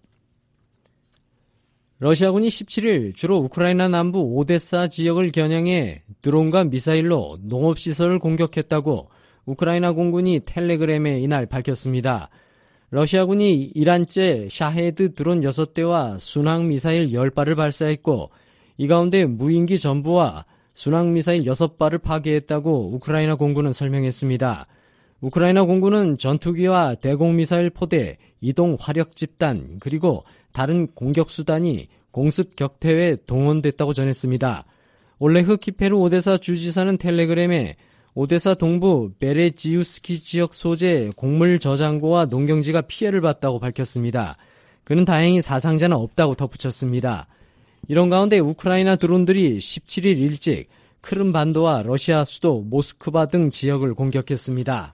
러시아군이 십칠 일 주로 우크라이나 남부 오데사 지역을 겨냥해 드론과 미사일로 농업시설을 공격했다고 우크라이나 공군이 텔레그램에 이날 밝혔습니다. 러시아군이 이란제 샤헤드 드론 여섯 대와 순항 미사일 십 발을 발사했고 이 가운데 무인기 전부와 순항 미사일 여섯 발을 파괴했다고 우크라이나 공군은 설명했습니다. 우크라이나 공군은 전투기와 대공미사일 포대, 이동 화력 집단, 그리고 다른 공격수단이 공습 격퇴에 동원됐다고 전했습니다. 올레흐 키페르 오데사 주지사는 텔레그램에 오데사 동부 베레지우스키 지역 소재 곡물 저장고와 농경지가 피해를 봤다고 밝혔습니다. 그는 다행히 사상자는 없다고 덧붙였습니다. 이런 가운데 우크라이나 드론들이 십칠 일 일찍 크림반도와 러시아 수도 모스크바 등 지역을 공격했습니다.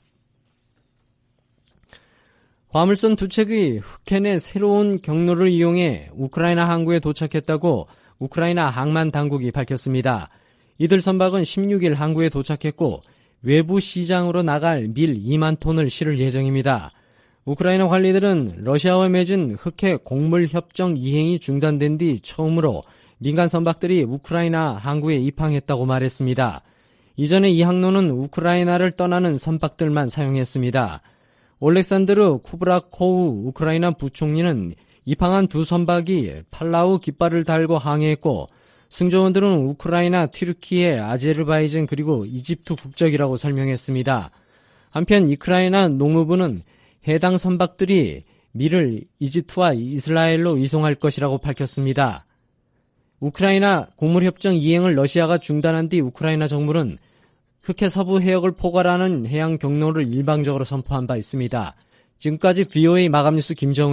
화물선 두 척이 흑해의 새로운 경로를 이용해 우크라이나 항구에 도착했다고 우크라이나 항만 당국이 밝혔습니다. 이들 선박은 십육 일 항구에 도착했고 외부 시장으로 나갈 밀 이만 톤을 실을 예정입니다. 우크라이나 관리들은 러시아와 맺은 흑해 곡물 협정 이행이 중단된 뒤 처음으로 민간 선박들이 우크라이나 항구에 입항했다고 말했습니다. 이전에 이 항로는 우크라이나를 떠나는 선박들만 사용했습니다. 올렉산드르 쿠브라코우 우크라이나 부총리는 입항한 두 선박이 팔라우 깃발을 달고 항해했고 승조원들은 우크라이나, 튀르키예, 아제르바이잔 그리고 이집트 국적이라고 설명했습니다. 한편 우크라이나 농무부는 해당 선박들이 밀을 이집트와 이스라엘로 이송할 것이라고 밝혔습니다. 우크라이나 곡물협정 이행을 러시아가 중단한 뒤 우크라이나 정부는 흑해 서부 해역을 포괄하는 해양 경로를 일방적으로 선포한 바 있습니다. 지금까지 비오에이 마감 뉴스 김정은